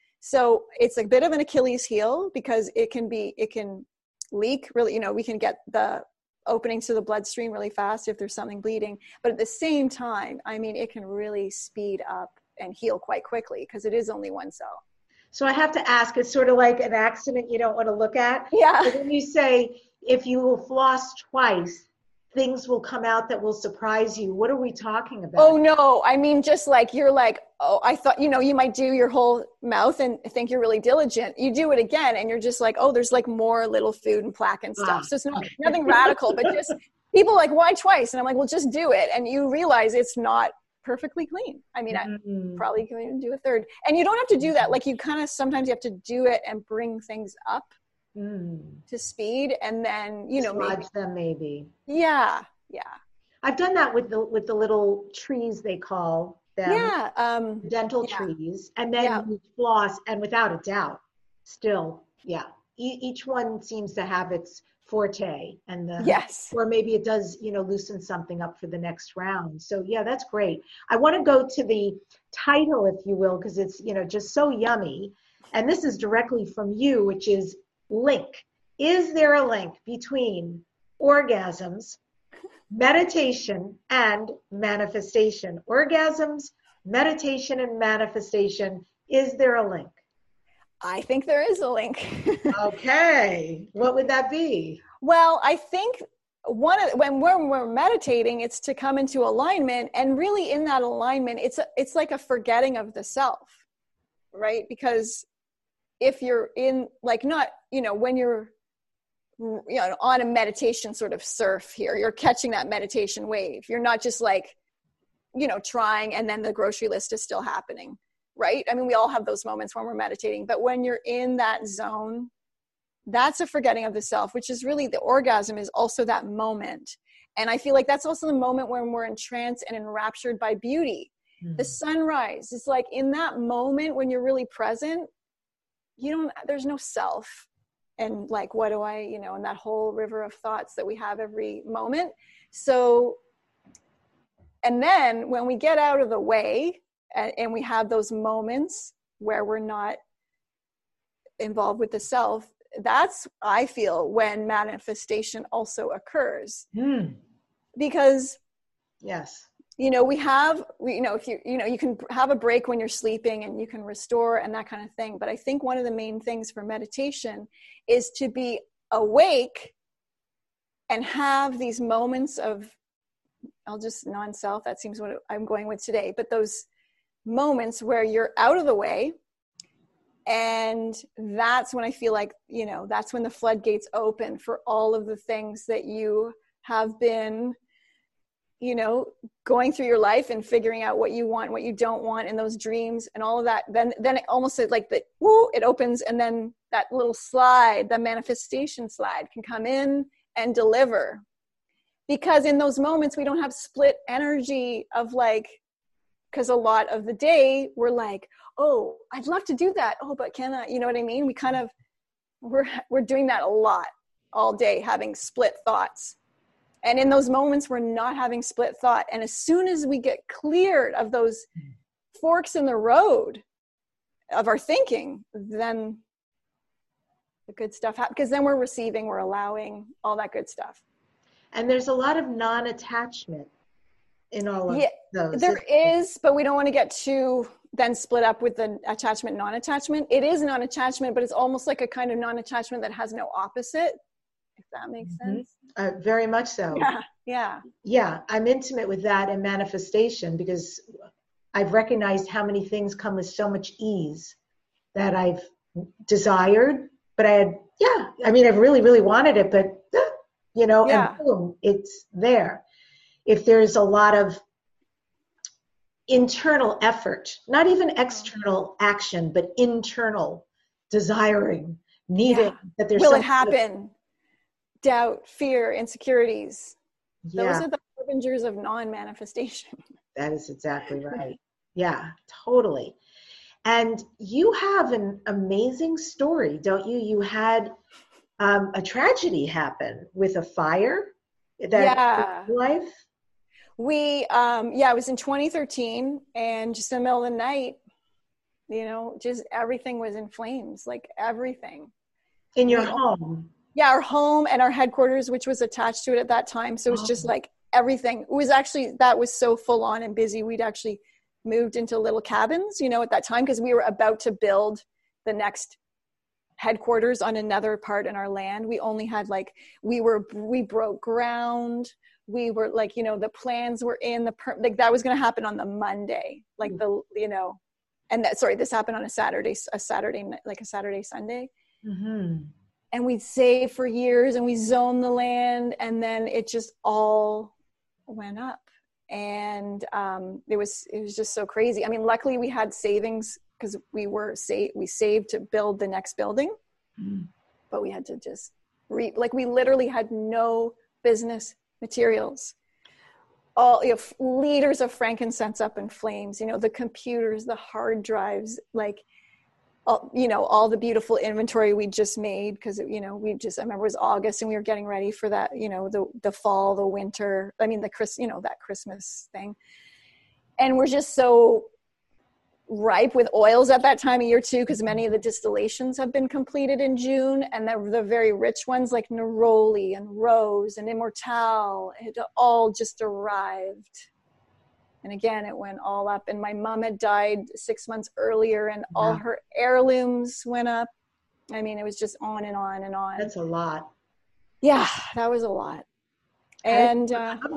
So it's a bit of an Achilles heel because it can leak really, you know, we can get opening to the bloodstream really fast if there's something bleeding. But at the same time, I mean, it can really speed up and heal quite quickly because it is only one cell. So I have to ask, it's sort of like an accident you don't want to look at. Yeah. But when you say, if you will floss twice, things will come out that will surprise you. What are we talking about? Oh, no. I mean, just like, you're like, oh, I thought, you might do your whole mouth and think you're really diligent. You do it again and you're just like, oh, there's like more little food and plaque and stuff. So it's nothing radical, but just people like, why twice? And I'm like, well, just do it. And you realize it's not perfectly clean. I mean, I probably can even do a third. And you don't have to do that. Like, you kind of, sometimes you have to do it and bring things up to speed, and then maybe. Yeah. I've done that with the little trees, they call them. Dental trees, and then you floss, and without a doubt, still, each one seems to have its forte, and or maybe it does, loosen something up for the next round. So that's great. I want to go to the title, if you will, because it's just so yummy, and this is directly from you, which is link. Is there a link between orgasms, meditation, and manifestation? Orgasms, meditation, and manifestation. Is there a link? I think there is a link. Okay. What would that be? Well, I think when we're meditating, it's to come into alignment, and really in that alignment, it's like a forgetting of the self, right? Because if you're in, like, not, when you're, on a meditation sort of surf here, you're catching that meditation wave. You're not just like, trying and then the grocery list is still happening, right? I mean, we all have those moments when we're meditating, but when you're in that zone, that's a forgetting of the self, which is really, the orgasm is also that moment. And I feel like that's also the moment when we're entranced and enraptured by beauty. The sunrise is like, in that moment when you're really present, there's no self. And like, what do I, in that whole river of thoughts that we have every moment. So, and then when we get out of the way and we have those moments where we're not involved with the self, that's, I feel, when manifestation also occurs. Because if you can have a break when you're sleeping and you can restore and that kind of thing. But I think one of the main things for meditation is to be awake and have these moments of, non-self, that seems what I'm going with today, but those moments where you're out of the way. And that's when I feel like, that's when the floodgates open for all of the things that you have been, going through your life and figuring out what you want, what you don't want, and those dreams and all of that. Then it almost like it opens, and then that little slide, the manifestation slide, can come in and deliver. Because in those moments, we don't have split energy of like, because a lot of the day we're like, oh, I'd love to do that. Oh, but can I, you know what I mean? We kind of, we're doing that a lot all day, having split thoughts. And in those moments, we're not having split thought. And as soon as we get cleared of those forks in the road of our thinking, then the good stuff happens. Because then we're receiving, we're allowing, all that good stuff. And there's a lot of non-attachment in all of those. There is, but we don't want to get too then split up with the attachment, non-attachment. It is non-attachment, but it's almost like a kind of non-attachment that has no opposite, if that makes sense. Very much so. Yeah, I'm intimate with that in manifestation, because I've recognized how many things come with so much ease that I've desired, but I've really, really wanted it, but and boom, it's there. If there's a lot of internal effort, not even external action, but internal desiring, needing that there's will it happen? Doubt, fear, insecurities. Those are the harbingers of non-manifestation. That is exactly right. Yeah, totally. And you have an amazing story, don't you? You had a tragedy happen with a fire that life. It was in 2013, and just in the middle of the night, just everything was in flames, like everything. In your home? Yeah, our home and our headquarters, which was attached to it at that time. So it was just like everything. It was actually, that was so full on and busy. We'd actually moved into little cabins, at that time, because we were about to build the next headquarters on another part in our land. We only had we broke ground. We were the plans were in that was going to happen on the Monday, and this happened on a Saturday, Sunday. Mm-hmm. And we'd saved for years and we zoned the land, and then it just all went up. And it was just so crazy. I mean, luckily we had savings because we saved to build the next building, but we had to just we literally had no business materials. All liters of frankincense up in flames, the computers, the hard drives, all the beautiful inventory we just made, because I remember it was August and we were getting ready for that, the fall, the winter, that Christmas thing. And we're just so ripe with oils at that time of year too, because many of the distillations have been completed in June, and the very rich ones like Neroli and Rose and Immortelle, it all just arrived. And again, it went all up. And my mom had died 6 months earlier, and all her heirlooms went up. I mean, it was just on and on and on. That's a lot. Yeah, that was a lot. And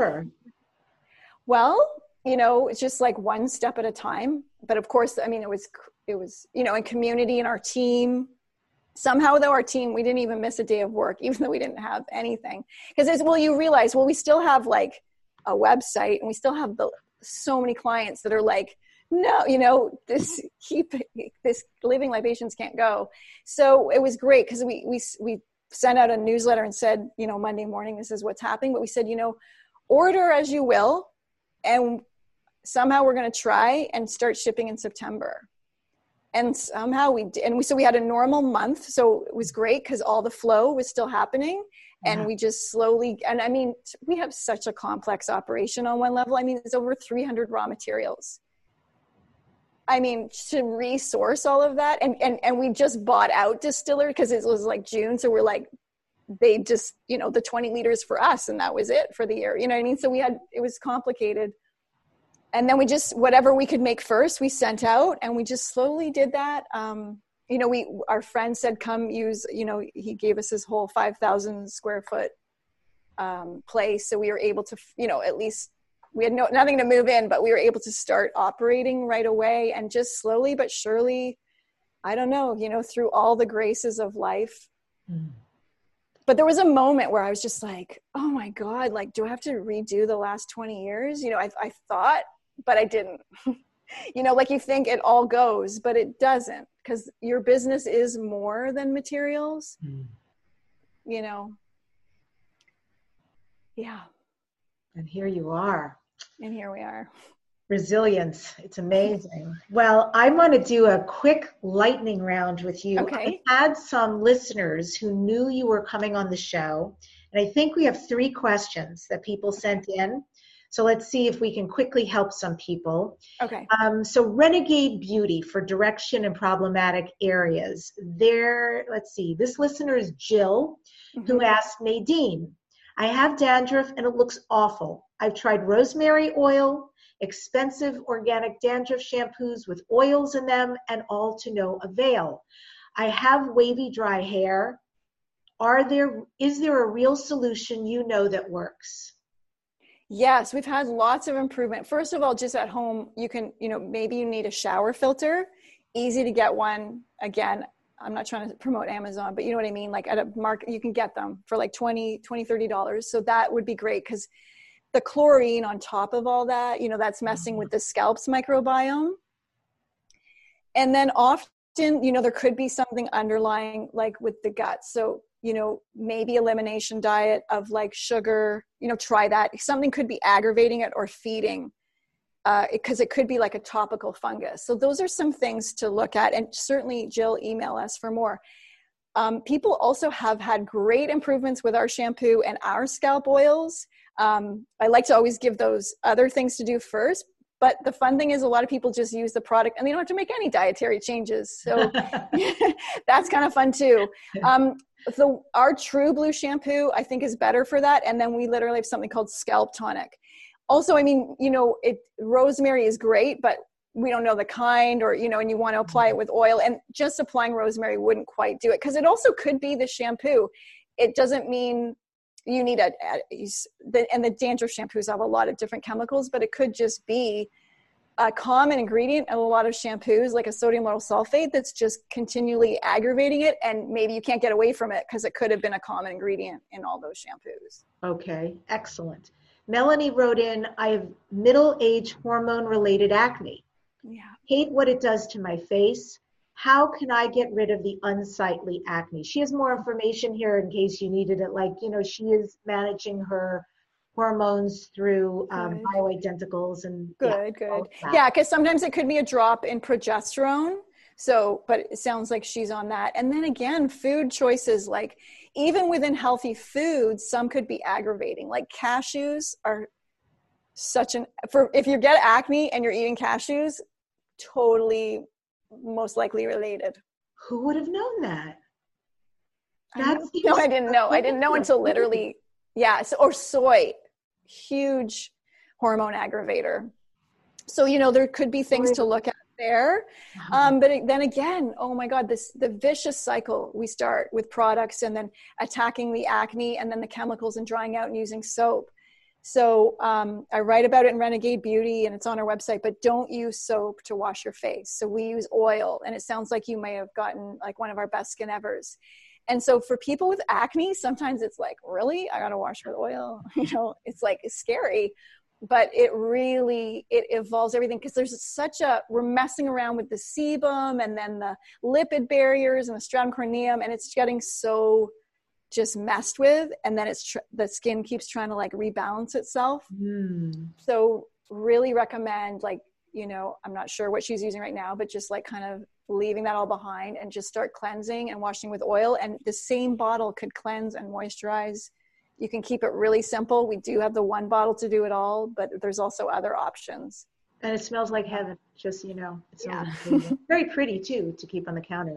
well, it's just like one step at a time. But of course, I mean, it was in community and our team. Somehow, though, our team, we didn't even miss a day of work, even though we didn't have anything. Because you realize, we still have a website, and we still have so many clients that are like, no, this Living Libations can't go. So it was great because we sent out a newsletter and said, Monday morning, this is what's happening. But we said, order as you will, and somehow we're going to try and start shipping in September. And somehow we did. And so we had a normal month. So it was great because all the flow was still happening. And we just slowly, and I mean, we have such a complex operation on one level. I mean, it's over 300 raw materials. I mean, to resource all of that. And we just bought out distiller because it was June. So we're they just, the 20 liters for us, and that was it for the year. You know what I mean? So it was complicated. And then we just, whatever we could make first, we sent out, and we just slowly did that. Our friend said, come use, he gave us his whole 5,000 square foot place. So we were able to, at least we had nothing to move in, but we were able to start operating right away, and just slowly but surely, I don't know, through all the graces of life. But there was a moment where I was just like, oh my God, do I have to redo the last 20 years? I thought, but I didn't. You think it all goes, but it doesn't, because your business is more than materials, Yeah. And here you are. And here we are. Resilience. It's amazing. Well, I want to do a quick lightning round with you. Okay. I had some listeners who knew you were coming on the show, and I think we have 3 questions that people sent in. So let's see if we can quickly help some people. Okay. So Renegade Beauty for direction in problematic areas. Let's see, this listener is Jill, who asked, Nadine, I have dandruff and it looks awful. I've tried rosemary oil, expensive organic dandruff shampoos with oils in them, and all to no avail. I have wavy dry hair. Is there a real solution that works? Yes, we've had lots of improvement. First of all, just at home, you can, maybe you need a shower filter. Easy to get one. Again, I'm not trying to promote Amazon, but you know what I mean? At a market, you can get them for $20-$30. So that would be great, because the chlorine on top of all that, that's messing with the scalp's microbiome. And then often, there could be something underlying, with the gut. So, maybe elimination diet of sugar, try that. Something could be aggravating it or feeding, because it could be a topical fungus. So those are some things to look at. And certainly, Jill, email us for more. People also have had great improvements with our shampoo and our scalp oils. I like to always give those other things to do first. But the fun thing is, a lot of people just use the product and they don't have to make any dietary changes. So that's kind of fun too. Our True Blue shampoo, I think, is better for that. And then we literally have something called Scalp Tonic. Also, I mean, rosemary is great, but we don't know the kind, or, and you want to apply it with oil, and just applying rosemary wouldn't quite do it. Cause it also could be the shampoo. It doesn't mean you need and the dandruff shampoos have a lot of different chemicals, but it could just be a common ingredient in a lot of shampoos, like a sodium lauryl sulfate, that's just continually aggravating it. And maybe you can't get away from it because it could have been a common ingredient in all those shampoos. Okay, excellent. Melanie wrote in, I have middle-age hormone-related acne. Yeah. Hate what it does to my face. How can I get rid of the unsightly acne? She has more information here in case you needed it. Like, she is managing her hormones through bioidenticals and good. Yeah, because sometimes it could be a drop in progesterone. So, but it sounds like she's on that. And then again, food choices, like even within healthy foods, some could be aggravating. Like cashews are if you get acne and you're eating cashews, totally most likely related. Who would have known that? I didn't know. I didn't know until literally, or soy, huge hormone aggravator. So, there could be things to look at there. But then again, oh my God, the vicious cycle we start with products and then attacking the acne and then the chemicals and drying out and using soap. So I write about it in Renegade Beauty and it's on our website, but don't use soap to wash your face. So we use oil, and it sounds like you may have gotten like one of our best skin evers. And so for people with acne, sometimes it's like, really, I got to wash with oil. It's like, it's scary, but it evolves everything. Cause we're messing around with the sebum and then the lipid barriers and the stratum corneum, and it's getting so just messed with, and then the skin keeps trying to like rebalance itself. So really recommend, like, I'm not sure what she's using right now, but just like kind of leaving that all behind and just start cleansing and washing with oil. And the same bottle could cleanse and moisturize. You can keep it really simple. We do have the one bottle to do it all, but there's also other options. And it smells like heaven, just, it's very pretty too, to keep on the counter.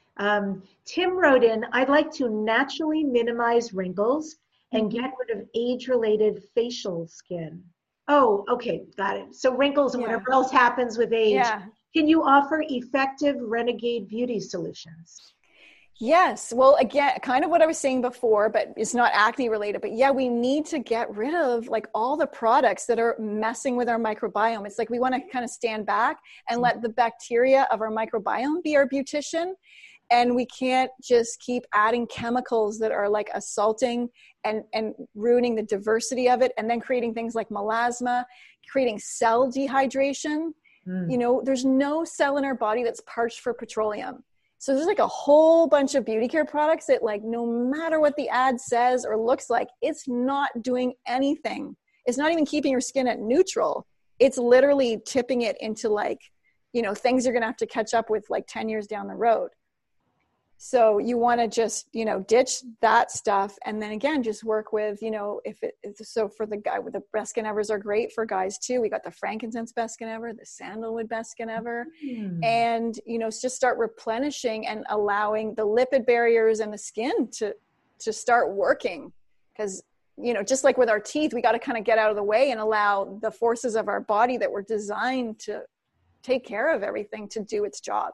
Tim wrote in, I'd like to naturally minimize wrinkles and get rid of age-related facial skin. Oh, okay, got it. So wrinkles and whatever else happens with age. Yeah. Can you offer effective Renegade Beauty solutions? Yes. Well, again, kind of what I was saying before, but it's not acne related. But yeah, we need to get rid of like all the products that are messing with our microbiome. It's like we want to kind of stand back and let the bacteria of our microbiome be our beautician. And we can't just keep adding chemicals that are like assaulting and ruining the diversity of it, and then creating things like melasma, creating cell dehydration. There's no cell in our body that's parched for petroleum. So there's like a whole bunch of beauty care products that, like, no matter what the ad says or looks like, it's not doing anything. It's not even keeping your skin at neutral. It's literally tipping it into like, things you're going to have to catch up with like 10 years down the road. So you want to just, ditch that stuff. And then again, just work with, so for the guy with the best skin evers are great for guys too. We got the frankincense best skin ever, the sandalwood best skin ever. And, just start replenishing and allowing the lipid barriers and the skin to start working. Because, just like with our teeth, we got to kind of get out of the way and allow the forces of our body that were designed to take care of everything to do its job.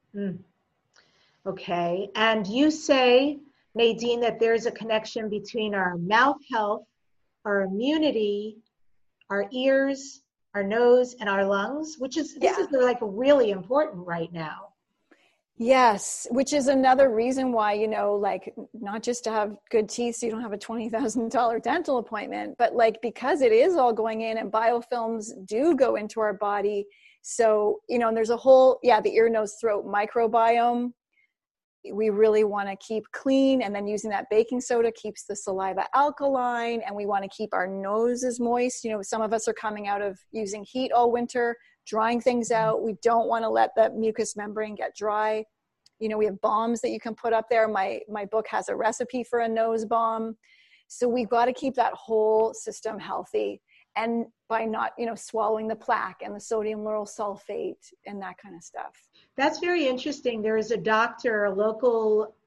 Okay, and you say, Nadine, that there's a connection between our mouth health, our immunity, our ears, our nose, and our lungs, this is like really important right now. Yes, which is another reason why, like not just to have good teeth so you don't have a $20,000 dental appointment, but like because it is all going in and biofilms do go into our body. So, and there's a whole, the ear, nose, throat microbiome. We really want to keep clean, and then using that baking soda keeps the saliva alkaline, and we want to keep our noses moist. Some of us are coming out of using heat all winter, drying things out. We don't want to let the mucous membrane get dry. We have balms that you can put up there. My book has a recipe for a nose balm. So we've got to keep that whole system healthy, and by not, swallowing the plaque and the sodium lauryl sulfate and that kind of stuff. That's very interesting. There is a doctor, a local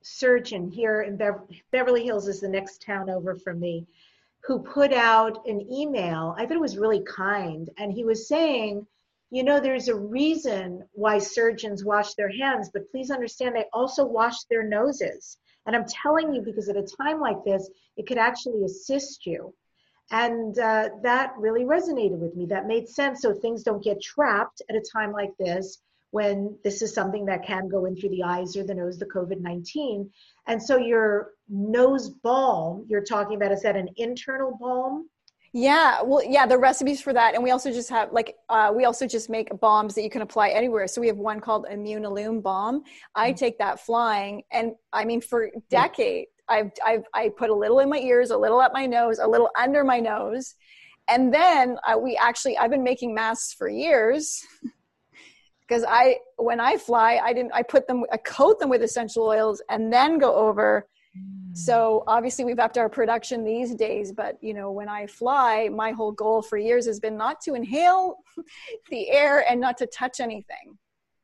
surgeon here in Beverly Hills is the next town over from me, who put out an email. I thought it was really kind. And he was saying, you know, there's a reason why surgeons wash their hands, but please understand they also wash their noses. And I'm telling you, because at a time like this, it could actually assist you. And that really resonated with me. That made sense. So things don't get trapped at a time like this, when this is something that can go in through the eyes or the nose, the COVID-19. And so your nose balm you're talking about, is that an internal balm? Yeah, well, yeah, the recipes for that. And we also just have we also just make balms that you can apply anywhere. So we have one called Immunilume Balm. I take that flying. And I mean, for decades, I put a little in my ears, a little up my nose, a little under my nose. And then I've been making masks for years because when I fly, I coat them with essential oils and then go over. So obviously we've upped our production these days, but you know, when I fly, my whole goal for years has been not to inhale the air and not to touch anything.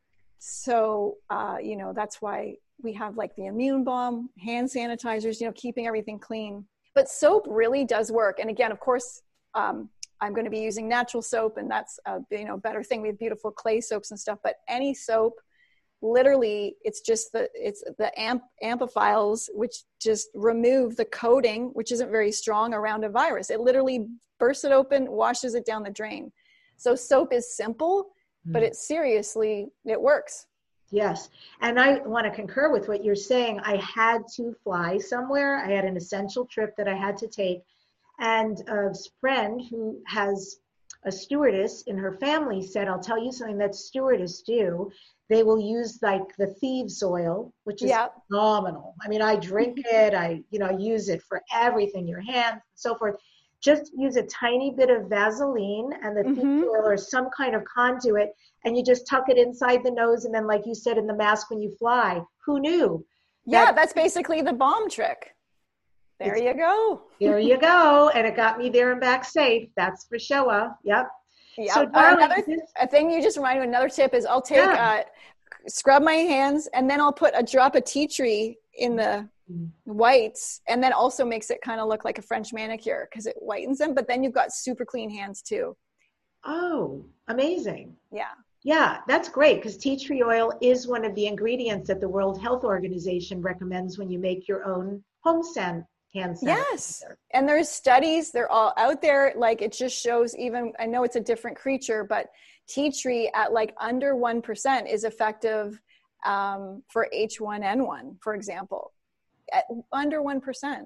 So, you know, that's why we have like the immune balm, hand sanitizers, you know, keeping everything clean. But soap really does work. And again, of course, I'm going to be using natural soap, and that's a, you know, better thing. We have beautiful clay soaps and stuff, but any soap, literally, it's the amphiphils, which just remove the coating, which isn't very strong around a virus. It literally bursts it open, washes it down the drain. So soap is simple, but it works. Yes. And I want to concur with what you're saying. I had to fly somewhere. I had an essential trip that I had to take. And a friend who has a stewardess in her family said, I'll tell you something that stewardess do. They will use like the thieves oil, which is phenomenal. I mean, I drink it. I use it for everything, your hands and so forth. Just use a tiny bit of Vaseline and the thieves oil or some kind of conduit, and you just tuck it inside the nose. And then, like you said, in the mask when you fly. Who knew? That's basically the bomb trick. There you go. There you go. And it got me there and back safe. That's for sure. Yep. Yeah. So, a thing you just reminded me, another tip is I'll take, scrub my hands, and then I'll put a drop of tea tree in the whites, and then also makes it kind of look like a French manicure because it whitens them. But then you've got super clean hands too. Oh, amazing. Yeah. Yeah, that's great, because tea tree oil is one of the ingredients that the World Health Organization recommends when you make your own hand sanitizer. Yes. And there's studies, they're all out there. Like, it just shows, even, I know it's a different creature, but tea tree at like under 1% is effective for H1N1, for example, at under 1%.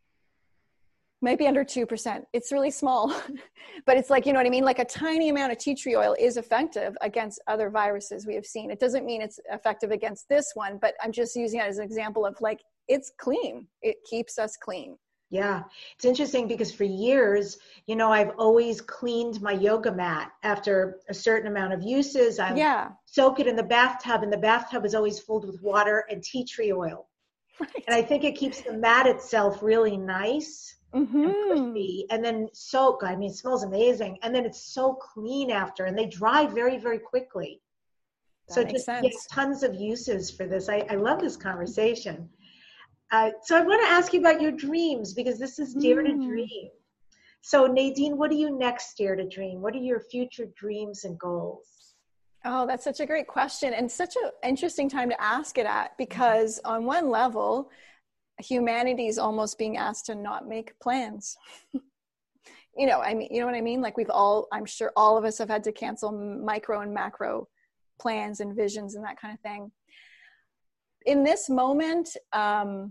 Maybe under 2%. It's really small, but it's like, you know what I mean? Like a tiny amount of tea tree oil is effective against other viruses we have seen. It doesn't mean it's effective against this one, but I'm just using it as an example of like, it's clean. It keeps us clean. Yeah. It's interesting because for years, you know, I've always cleaned my yoga mat after a certain amount of uses. I soak it in the bathtub, and the bathtub is always filled with water and tea tree oil. Right. And I think it keeps the mat itself really nice. And crispy, and then soak. I mean, it smells amazing, and then it's so clean after, and they dry very, very quickly. That so makes just sense. Tons of uses for this. I love this conversation. So I want to ask you about your dreams, because this is Dare to Dream. So Nadine, what do you next dare to dream? What are your future dreams and goals? Oh, that's such a great question, and such an interesting time to ask it at, because on one level, humanity is almost being asked to not make plans. You know what I mean? Like I'm sure all of us have had to cancel micro and macro plans and visions and that kind of thing. In this moment, I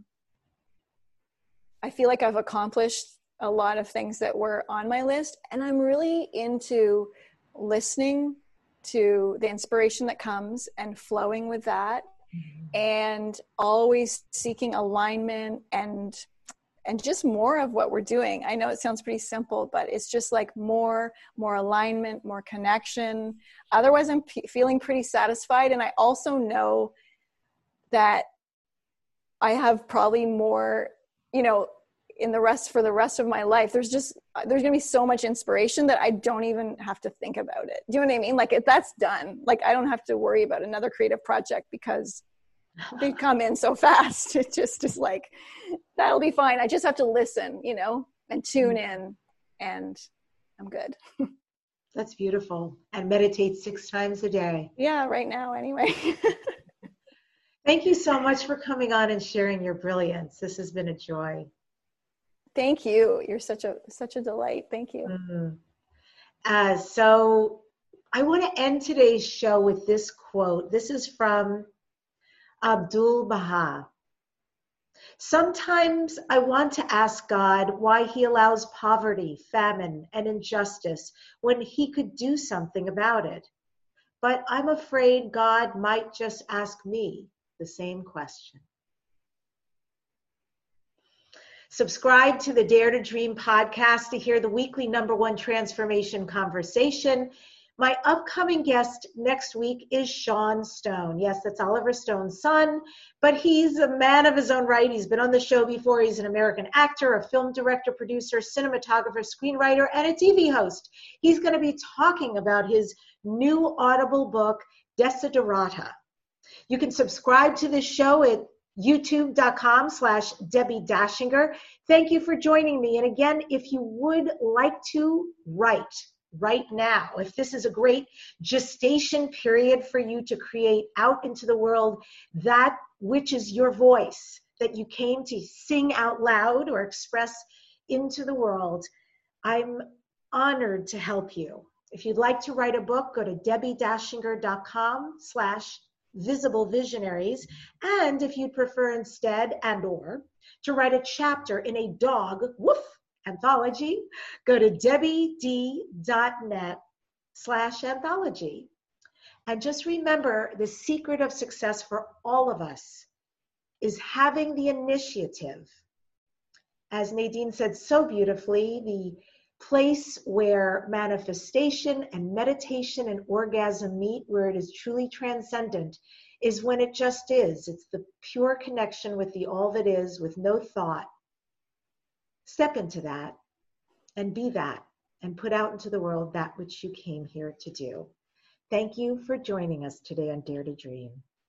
feel like I've accomplished a lot of things that were on my list, and I'm really into listening to the inspiration that comes and flowing with that. And always seeking alignment and just more of what we're doing. I know it sounds pretty simple, but it's just like more alignment, more connection. Otherwise, I'm feeling pretty satisfied. And I also know that I have probably more, you know, for the rest of my life. There's going to be so much inspiration that I don't even have to think about it. Do you know what I mean? Like, if that's done, like, I don't have to worry about another creative project, because they come in so fast. It just is like, that'll be fine. I just have to listen, and tune in, and I'm good. That's beautiful. And meditate 6 times a day. Yeah, right now anyway. Thank you so much for coming on and sharing your brilliance. This has been a joy. Thank you. You're such a delight. Thank you. Mm-hmm. So I want to end today's show with this quote. This is from Abdul Baha. Sometimes I want to ask God why he allows poverty, famine, and injustice when he could do something about it. But I'm afraid God might just ask me the same question. Subscribe to the Dare to Dream podcast to hear the weekly #1 transformation conversation. My upcoming guest next week is Sean Stone. Yes, that's Oliver Stone's son, but he's a man of his own right. He's been on the show before. He's an American actor, a film director, producer, cinematographer, screenwriter, and a TV host. He's going to be talking about his new Audible book, Desiderata. You can subscribe to this show at youtube.com/Debbie Dashinger. Thank you for joining me. And again, if you would like to write right now, if this is a great gestation period for you to create out into the world that which is your voice that you came to sing out loud or express into the world, I'm honored to help you. If you'd like to write a book, go to debbiedashinger.com/Visible Visionaries. And if you'd prefer instead or to write a chapter in a dog anthology, go to debbied.net/anthology. And just remember, the secret of success for all of us is having the initiative. As Nadine said so beautifully, the place where manifestation and meditation and orgasm meet, where it is truly transcendent, is when it just is. It's the pure connection with the all that is, with no thought. Step into that and be that and put out into the world that which you came here to do. Thank you for joining us today on Dare to Dream.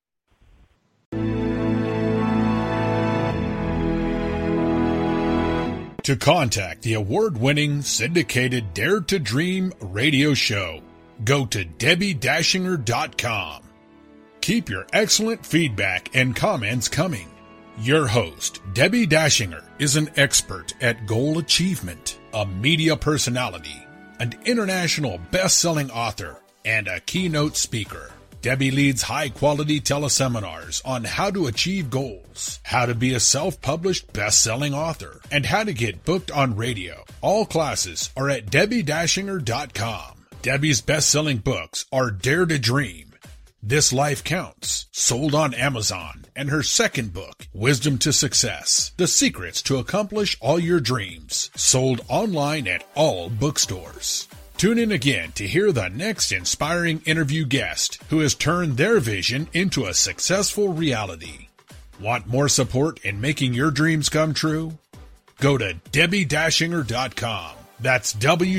To contact the award-winning syndicated Dare to Dream radio show, go to debbiedashinger.com. Keep your excellent feedback and comments coming. Your host, Debbie Dashinger, is an expert at goal achievement, a media personality, an international best-selling author, and a keynote speaker. Debbie leads high-quality teleseminars on how to achieve goals, how to be a self-published best-selling author, and how to get booked on radio. All classes are at debbiedashinger.com. Debbie's best-selling books are Dare to Dream, This Life Counts, sold on Amazon, and her second book, Wisdom to Success, The Secrets to Accomplish All Your Dreams, sold online at all bookstores. Tune in again to hear the next inspiring interview guest who has turned their vision into a successful reality. Want more support in making your dreams come true? Go to debbiedashinger.com. That's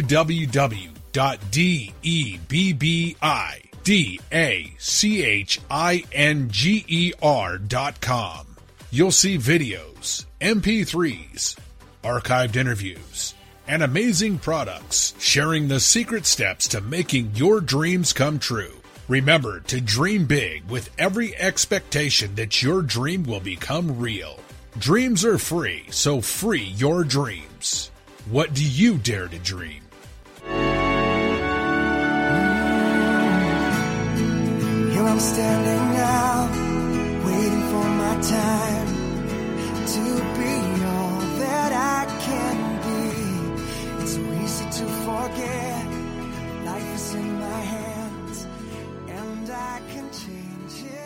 www.debbiedashinger.com. You'll see videos, MP3s, archived interviews, and amazing products sharing the secret steps to making your dreams come true. Remember to dream big with every expectation that your dream will become real. Dreams are free, so free your dreams. What do you dare to dream? Here I'm standing now, waiting for my time to be all that I can be. It's so easy to forget, life is in my hands, and I can change it.